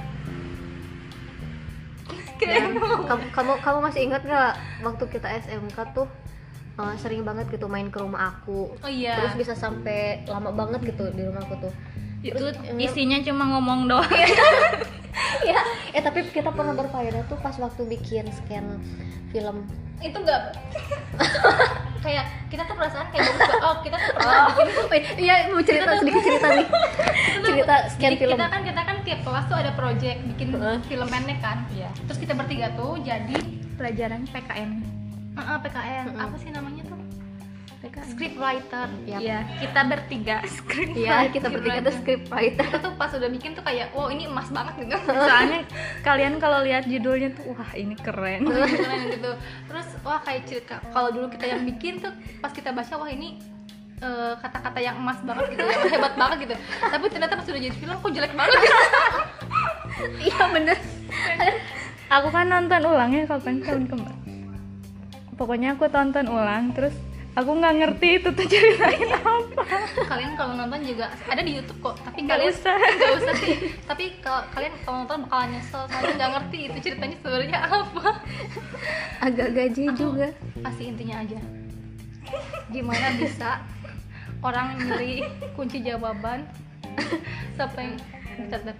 Dan kamu, kamu kamu masih ingat nggak waktu kita S M K tuh uh, sering banget gitu main ke rumah aku. Oh iya. Terus bisa sampai lama banget gitu di rumah aku tuh. Itu Terus, isinya cuma ngomong doang. ya, eh tapi kita pernah berfaedah tuh pas waktu bikin scan film. Itu enggak kayak kita tuh perasaan kayak bagus. Oh, kita tuh pernah bikin Iya, mau cerita sedikit cerita nih. Cerita scan jadi film. kita kan kita kan tiap kelas tuh ada project bikin Heeh. film pendek kan. Iya. Terus kita bertiga tuh jadi Pelajaran P K N. uh, P K N. Heeh. Apa sih namanya tuh? P K N. Script writer. Yap. Iya, kita bertiga script. Iya, kita bertiga tuh script writer. Kita tuh pas udah bikin tuh kayak wow ini emas banget gitu. Soalnya kalian kalau lihat judulnya tuh wah ini keren. Keren gitu. Terus wah kayak cerita kalau dulu kita yang bikin tuh pas kita baca wah ini eh, kata-kata yang emas banget gitu, yang hebat banget gitu. Tapi ternyata pas udah jadi film kok jelek banget. Iya bener. Aku kan nonton ulangnya kapan tahun kemarin. Pokoknya aku tonton ulang terus aku nggak ngerti itu tuh ceritain apa. Kalian kalau nonton juga ada di YouTube kok, tapi Nggak kalian usah. nggak usah sih. Tapi kalau kalian kalau nonton bakalan nyesel soalnya nggak ngerti itu ceritanya sebenarnya apa. Agak gaji juga. Pasti intinya aja. Gimana bisa orang nyari kunci jawaban sampai bentar-bentar.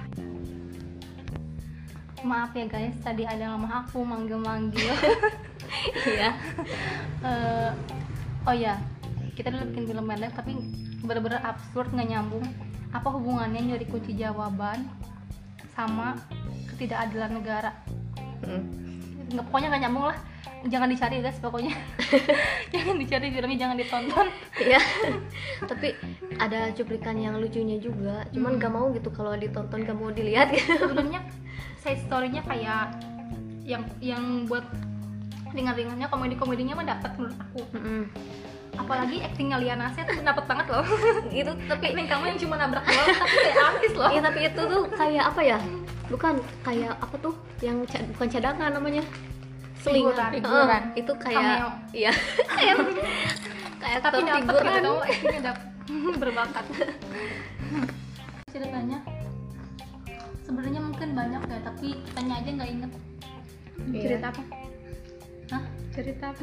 Maaf ya guys, tadi ada mama aku manggil-manggil. Iya. Eh, oh ya, kita dulu bikin film pendek tapi bener-bener absurd, nggak nyambung. Apa hubungannya nyari kunci jawaban sama ketidakadilan negara? Mm. Nggak, pokoknya nggak nyambung lah. Jangan dicari guys, pokoknya. Jangan dicari filmnya, jangan ditonton. Iya. Tapi ada cuplikan yang lucunya juga. Cuman Hmm. gak mau gitu kalau ditonton, gak mau dilihat gitu. Sebenarnya side story-nya kayak yang yang buat ringan-ringannya, komedi-komedinya mah dapat menurut aku. Mm-mm. Apalagi actingnya Liana Nasya tuh dapat banget loh. Itu Tapi acting kamu yang cuma nabrak doang tapi kayak artis loh. Iya, tapi itu tuh kayak apa ya? Bukan kayak apa tuh? Yang ca- bukan cadangan namanya. Figuran, Selingan. figuran. Heeh, itu kayak Cameo. iya. kayak kayak Tapi aktor dapat figuran. gitu, kamu actingnya dapat berbakat. Ceritanya sebenarnya mungkin banyak ya, tapi tanya aja nggak inget. Iya. Cerita apa? Hah? Cerita apa?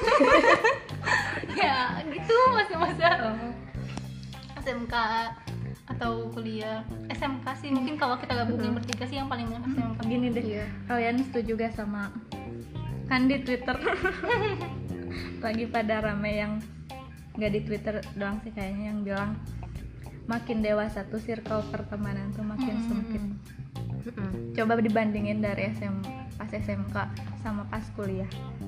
Ya gitu masa-masa Oh. S M K atau kuliah. S M K sih mungkin kalau kita gabungin bertiga sih yang paling banyak S M K. Gini deh, Iya. kalian setuju gak sama kan di Twitter lagi pada rame yang nggak di Twitter doang sih kayaknya yang bilang makin dewasa tuh circle pertemanan tuh makin Hmm. sempit. Mm-mm. Coba dibandingin dari S M pas S M K sama pas kuliah.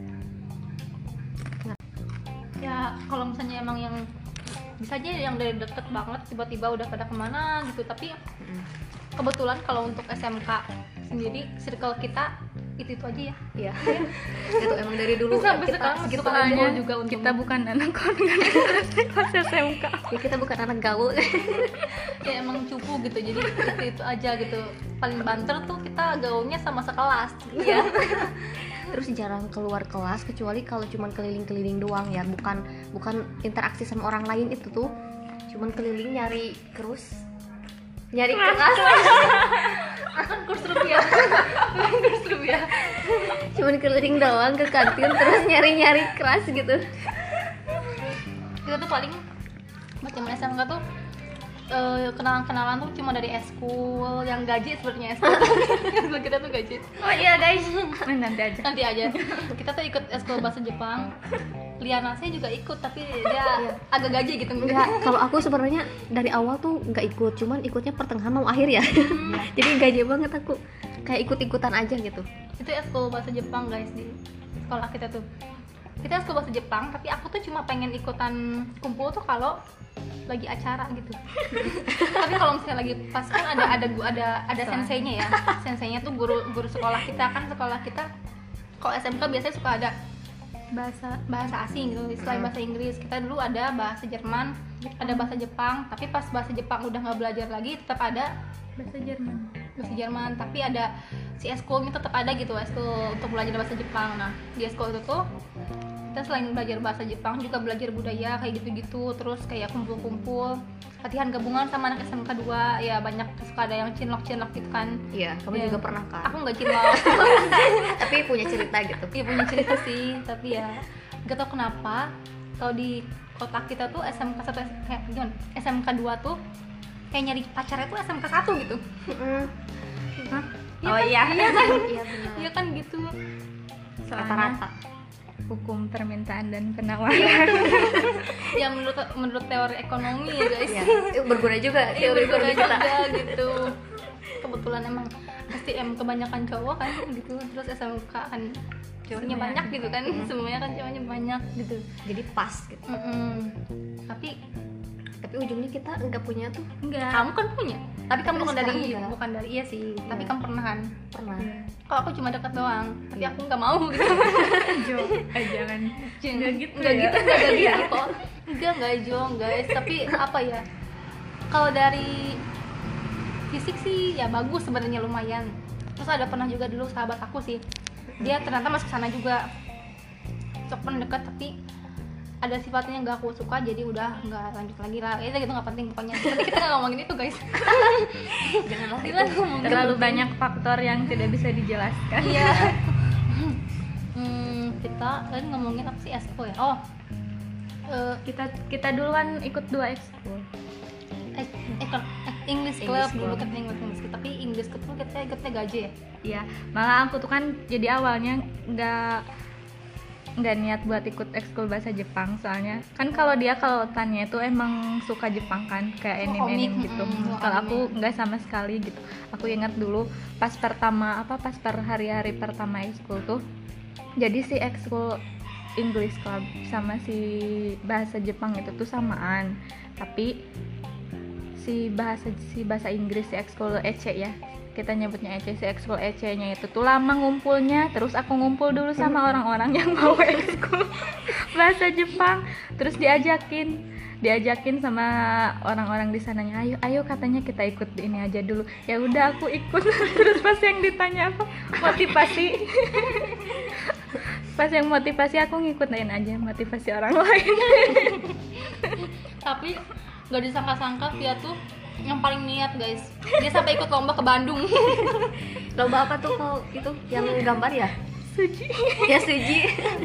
Ya kalau misalnya emang yang bisa aja yang dari deket banget tiba-tiba udah pada kemana gitu, tapi Mm-mm. kebetulan kalau untuk S M K sendiri circle kita itu itu aja ya. Iya. Itu emang dari dulu Sampai kita sekarang segitu suka aja. aja juga untuk Kita bukan anak organisasi pas S M K. Ya, kita bukan anak gaul. ya emang cupu gitu, jadi itu itu aja gitu. Paling banter tuh kita gaulnya sama sekelas. Iya. Terus jarang keluar kelas kecuali kalau cuman keliling-keliling doang ya, bukan bukan interaksi sama orang lain itu tuh. Cuman keliling nyari kerus. Nyari keras. Kan kurs rupiah. Kurs rupiah. Cuman keliling doang ke kantin terus nyari-nyari keras gitu. Kita tuh paling macam S M K tuh eh, kenalan-kenalan tuh cuma dari eskul yang gaji sebenarnya eskul. Eskul kita tuh gaji. Oh iya guys, nanti aja. Nanti aja. Kita tuh ikut eskul bahasa Jepang. Liana saya juga ikut tapi dia agak gaji gitu. Enggak, kalau aku sebenarnya dari awal tuh nggak ikut, cuman ikutnya pertengahan mau akhir ya. Jadi gaji banget aku, kayak ikut-ikutan aja gitu. Itu eskul bahasa Jepang guys di sekolah kita tuh. Kita eskul bahasa Jepang, tapi aku tuh cuma pengen ikutan kumpul tuh kalau lagi acara gitu. Tapi kalau misalnya lagi pas kan ada ada gua ada ada senseinya ya. Senseinya tuh guru guru sekolah kita kan sekolah kita. Kalau S M K biasanya suka ada bahasa bahasa asing gitu, selain bahasa Inggris kita dulu ada bahasa Jerman, ada bahasa Jepang, tapi pas bahasa Jepang udah nggak belajar lagi tetap ada Bahasa Jerman. bahasa Jerman, tapi ada si eskulnya tetap ada gitu, eskul untuk belajar bahasa Jepang. Nah di eskul itu tuh kita selain belajar bahasa Jepang juga belajar budaya kayak gitu-gitu, terus kayak kumpul-kumpul latihan gabungan sama anak S M K dua ya, banyak suka ada yang cinlok-cinlok gitu kan. Iya, kamu Ya, juga pernah kan? aku nggak cinlok. Tapi punya cerita gitu. Iya punya cerita sih, tapi ya gak tau kenapa kalau di kota kita tuh S M K satu kayak gimana? S M K dua tuh kayak nyari pacarnya tuh S M K satu gitu. Hah? Iya Oh kan? iya. Iya kan? Iya benar. Iya kan gitu. Rata-rata. Hukum permintaan dan penawaran. Ya menurut menurut teori ekonomi ya guys. Iya, itu berguna juga Iya teori berguna ekonomi kita. juga gitu. Kebetulan emang pasti em kebanyakan cowok kan gitu, terus S M K kan cowoknya Semuanya. banyak gitu kan, semuanya kan cowoknya banyak gitu. Jadi pas gitu. Mm-mm. Tapi Tapi ujungnya kita nggak punya tuh. Enggak. kamu kan punya, tapi kamu Tapi bukan dari sekarang enggak. bukan dari iya sih, tapi Iya. kamu pernah kan? Pernah. Kalau aku cuma dekat doang, tapi aku nggak mau gitu. Jo, eh jangan. Enggak gitu Nggak ya. gitu, nggak gitu kok. Enggak, nggak jong guys, tapi apa ya? Kalau dari fisik sih ya bagus sebenarnya, lumayan. Terus ada pernah juga dulu sahabat aku sih, dia ternyata masuk sana juga, sok pernah dekat tapi ada sifatnya yang gak aku suka, jadi udah nggak lanjut lagi lah. Itu gitu nggak penting pokoknya. Tapi kita nggak ngomongin itu guys. Janganlah Kita itu. ngomongin Terlalu banyak faktor yang tidak bisa dijelaskan. Iya. hmm, kita tadi ngomongin apa sih expo ya? Oh, eh, Kita kita dulu kan ikut dua ekskul. eh, eh, kan, eh, English Club English dulu Club. kita English English Club. Tapi English Club tuh kita ikutnya gaji ya. Iya, malah aku tuh kan jadi awalnya nggak nggak niat buat ikut ekskul bahasa Jepang, soalnya kan kalau dia kalau tanya itu emang suka Jepang kan, kayak Oh, anime komik, gitu. mm-mm, Kalau aku anime. nggak sama sekali gitu. Aku ingat dulu pas pertama apa pas per hari-hari pertama ekskul tuh, jadi si ekskul English Club sama si bahasa Jepang itu tuh samaan, tapi si bahasa si bahasa Inggris si ekskul E C ya, kita nyebutnya E C, si ekskul E C-nya itu tuh lama ngumpulnya, terus aku ngumpul dulu sama orang-orang yang mau ekskul bahasa Jepang, terus diajakin diajakin sama orang-orang di sananya, ayo ayo katanya kita ikut ini aja dulu, ya udah aku ikut. Terus pas yang ditanya apa motivasi, pas yang motivasi aku ngikutin aja motivasi orang lain. Tapi nggak disangka-sangka dia tuh yang paling niat guys. Dia sampai ikut lomba ke Bandung. Lomba apa tuh kalau itu yang gambar ya? Suji. Ya Suji.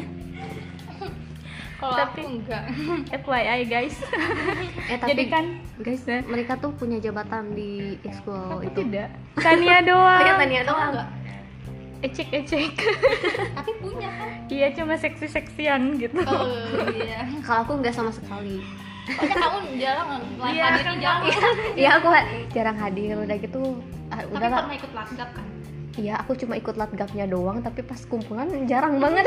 Kalau Tapi- aku enggak. F Y I guys. Eh tapi Jadi kan guys, Nah. mereka tuh punya jabatan di ekskul aku itu. tidak. Tania doang. Lihat Tania Kamu doang. enggak? Ecek-ecek. Tapi punya kan? Iya, cuma seksi-seksian gitu. Oh iya. Kalau aku nggak sama sekali. Pokoknya kamu jarang live Iya, hadirnya kan jarang. Iya aku ha- jarang hadir udah gitu. Ah, Tapi udah lah. pernah ikut latgap kan? Iya aku cuma ikut latgapnya doang, tapi pas kumpulan jarang banget.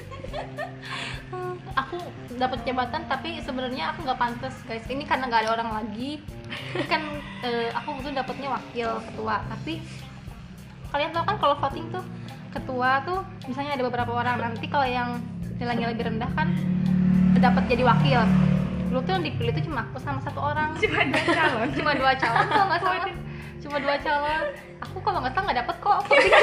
Aku dapat jabatan tapi sebenarnya aku nggak pantas guys. Ini karena nggak ada orang lagi. Ini kan eh, aku tuh dapatnya wakil ketua. Tapi kalian tahu kan kalau voting tuh ketua tuh misalnya ada beberapa orang, nanti kalau yang nilainya lebih rendah kan dapat jadi wakil. Dulu tuh yang dipilih tuh cuma aku sama satu orang. Cuma dua calon. Cuma dua calon kalau nggak salah. Cuma dua calon. Aku kalau nggak salah nggak dapet kok.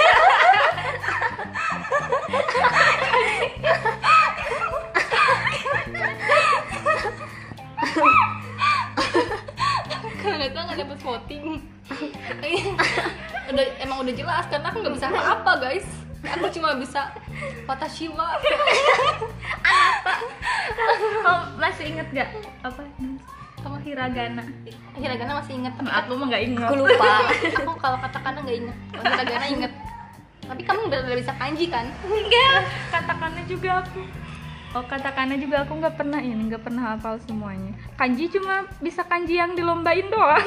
Kalau nggak salah nggak dapet voting. Udah emang udah jelas karena aku nggak bisa apa-apa guys. Aku cuma bisa watashiwa. Oh, masih inget gak apa Kamu Hiragana. hiragana masih inget, tapi Aku mah nggak ingat. Aku lupa. aku kalau katakana nggak inget, kalau hiragana inget. Tapi kamu udah udah bisa kanji kan? Enggak, katakana juga aku. Oh, katakana juga aku nggak pernah ini, nggak pernah hafal semuanya. Kanji cuma bisa kanji yang dilombain doang.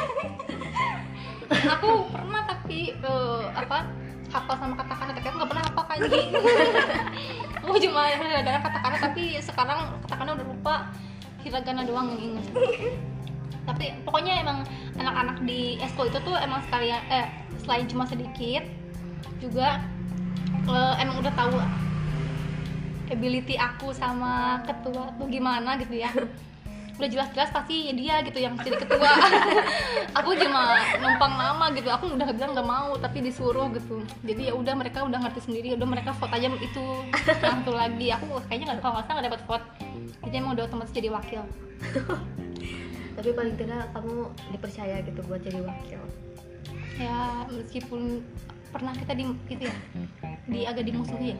Aku pernah tapi eh, apa hafal sama katakana, tapi aku nggak pernah hafal kanji. Aku cuma hiragana katakana, tapi sekarang katakana udah lupa, hiragana doang yang inget. Tapi pokoknya emang anak-anak di esko itu tuh emang sekalian eh selain cuma sedikit juga eh, emang udah tahu ability aku sama ketua tuh gimana gitu ya. Udah jelas-jelas pasti ya dia gitu yang jadi ketua. Aku cuma numpang nama gitu, aku udah bilang nggak mau tapi disuruh gitu. Jadi ya udah mereka udah ngerti sendiri, udah mereka vote aja itu yang satu lagi. Aku kayaknya nggak, kalau nggak salah nggak dapat vote, jadi emang udah otomatis jadi wakil. Tapi paling tidak kamu dipercaya gitu buat jadi wakil. Ya meskipun pernah kita di gitu ya, di agak dimusuhi ya.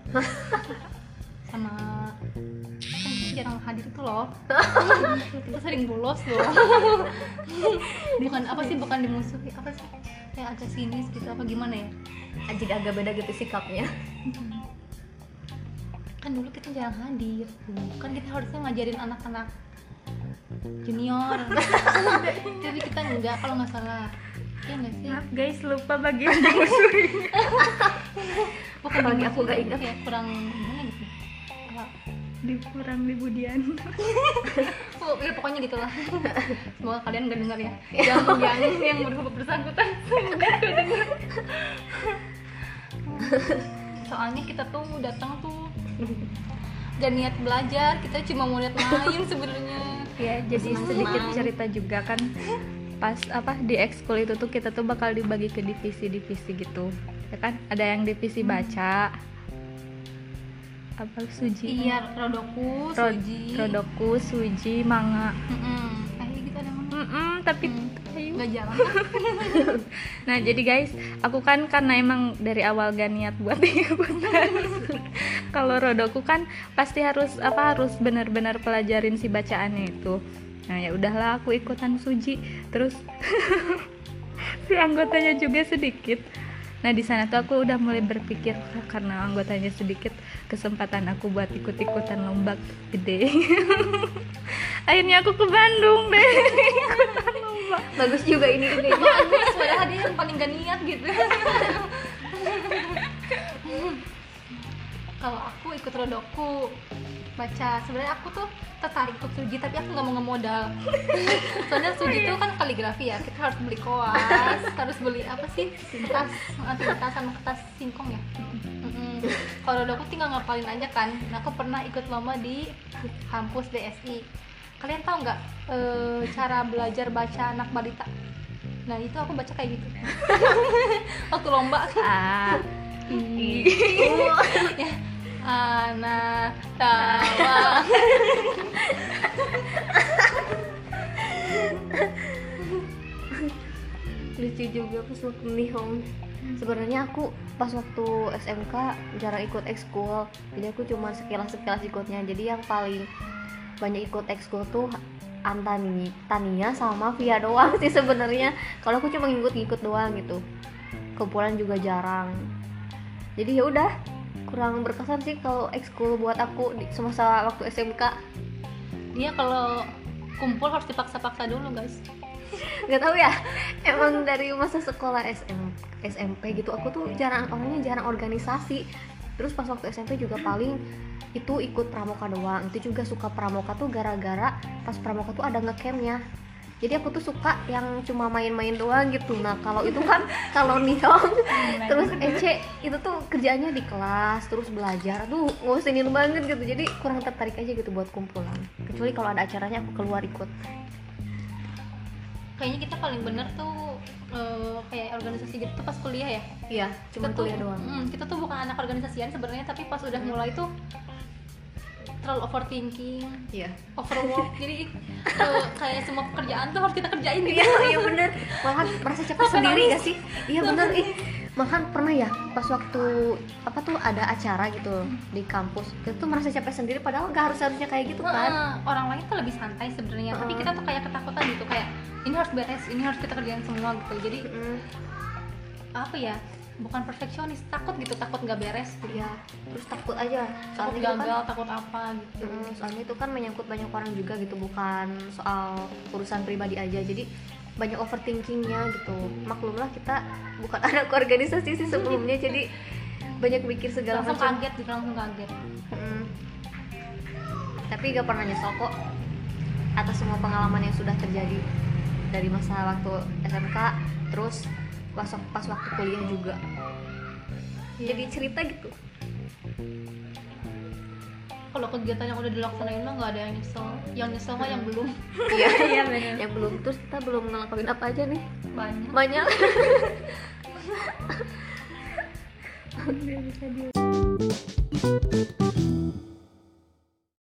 Sama kan jarang hadir itu loh. Kita sering bolos loh. Bukan apa sih, bukan dimusuhi, apa sih, kayak agak sinis gitu apa gimana ya. Jadi agak beda gitu sikapnya. Kan dulu kita jarang hadir, kan kita harusnya ngajarin anak-anak junior. Tapi kita enggak, kalau nggak salah. Iya nggak sih? Maaf guys, lupa bagian dimusuhin. Bukan Bagi dimusuhi, aku nggak ingat. kayak kurang gimana gitu. Apa? Dikurang di Budian. Oh, ya pokoknya gitulah. Semoga kalian gak dengar ya. Yang yang yang ber- bersangkutan. Semoga gak dengar. Soalnya kita tuh datang tuh gak niat belajar, kita cuma mau lihat main sebenarnya. Ya, jadi Senang-senang. sedikit cerita juga kan. Pas apa di ekskul itu tuh kita tuh bakal dibagi ke divisi-divisi gitu. Ya kan? Ada yang divisi baca. Apa suji? Iya, rodoku, Ro- suji. Rodoku, suji, manga. Mm-mm. Kayak gitu ada mana? Mm-mm, tapi Hmm. ayo. Nggak jalan. Nah jadi guys, aku kan karena emang dari awal gak niat buat ikutan. Kalau rodoku kan pasti harus apa harus benar-benar pelajarin si bacaannya itu. Nah ya udahlah aku ikutan suji, terus si anggotanya juga sedikit. Nah di sana tuh aku udah mulai berpikir, "Wah, karena anggotanya sedikit, kesempatan aku buat ikut-ikutan lomba gede." Akhirnya aku ke Bandung deh ikutan lomba. Bagus juga ini ide. Bagus, padahal dia yang paling gak niat gitu. Kalau aku ikut rodoku baca, sebenarnya aku tuh tertarik ikut suji, tapi aku nggak mau ngemodal. Soalnya suji itu kan kaligrafi ya, kita harus beli koas, harus beli apa sih, kertas, kertas sama kertas singkong ya. Mm-mm. Kalau rodoku tinggal ngapalin aja kan. Nah, aku pernah ikut lomba di kampus D S I. Kalian tahu nggak eh, cara belajar baca anak balita? Nah itu aku baca kayak gitu. Waktu lomba. Ah, i. Ya, anak tawa. Lucu juga pas waktu nihong. Sebenarnya aku pas waktu S M K jarang ikut ekskul, jadi aku cuma sekilas-sekilas ikutnya. Jadi yang paling banyak ikut ekskul tuh Antani, Tania sama Via doang sih sebenarnya. Kalau aku cuma ngikut-ngikut doang gitu. Kumpulan juga jarang. Jadi ya udah, kurang berkesan sih kalau ekskul buat aku di semasa waktu S M K. Dia kalau kumpul harus dipaksa-paksa dulu guys. Gak tahu ya, emang dari masa sekolah S M, S M P gitu aku tuh jarang, orangnya jarang organisasi. Terus pas waktu S M P juga paling itu ikut pramuka doang. Itu juga suka pramuka tuh gara-gara pas pramuka tuh ada ngecampnya. Jadi aku tuh suka yang cuma main-main doang gitu. Nah kalau itu kan kalau nihong terus Ece itu tuh kerjaannya di kelas terus belajar, aduh ngusinin banget gitu. Jadi kurang tertarik aja gitu buat kumpulan. Kecuali kalau ada acaranya aku keluar ikut. Kayaknya kita paling bener tuh eh, kayak organisasi gitu tuh pas kuliah ya. Iya, cuma Kita tuh- kuliah doang. mm, kita tuh bukan anak organisasian sebenarnya, tapi pas udah mulai tuh terlalu overthinking, Iya. overwork. Jadi eh, kayak semua pekerjaan tuh harus kita kerjain gitu. Iya, iya bener. Malah merasa capek sendiri gak sih? Iya bener. Ih, Bahkan pernah ya pas waktu apa tuh ada acara gitu di kampus, kita tuh merasa capek sendiri padahal nggak harus harusnya kayak gitu kan. Heeh, orang lain tuh lebih santai sebenarnya, tapi Heeh. kita tuh kayak ketakutan gitu, kayak ini harus beres, ini harus kita kerjain semua gitu. Jadi Mm, apa ya, bukan perfeksionis, takut gitu, takut nggak beres gitu. ya terus takut aja Takut soalnya itu kan, gagal, takut apa gitu. mm, soalnya itu kan menyangkut banyak orang juga gitu, bukan soal urusan pribadi aja, jadi banyak overthinkingnya gitu. Maklumlah kita bukan anak organisasi sih sebelumnya, jadi banyak mikir segala Langsung macam. kaget gitu, langsung kaget. Mm. Tapi gak pernah nyesel kok atas semua pengalaman yang sudah terjadi dari masa waktu S M K, terus pas, pas waktu kuliah juga. Jadi cerita gitu. Kalau kegiatan yang udah dilaksanain mah nggak ada yang nyesel, yang nyesel mah yang belum. Iya, Iya benar. yang belum, terus kita belum ngelakuin apa aja nih? Banyak. Banyak. Nggak bisa di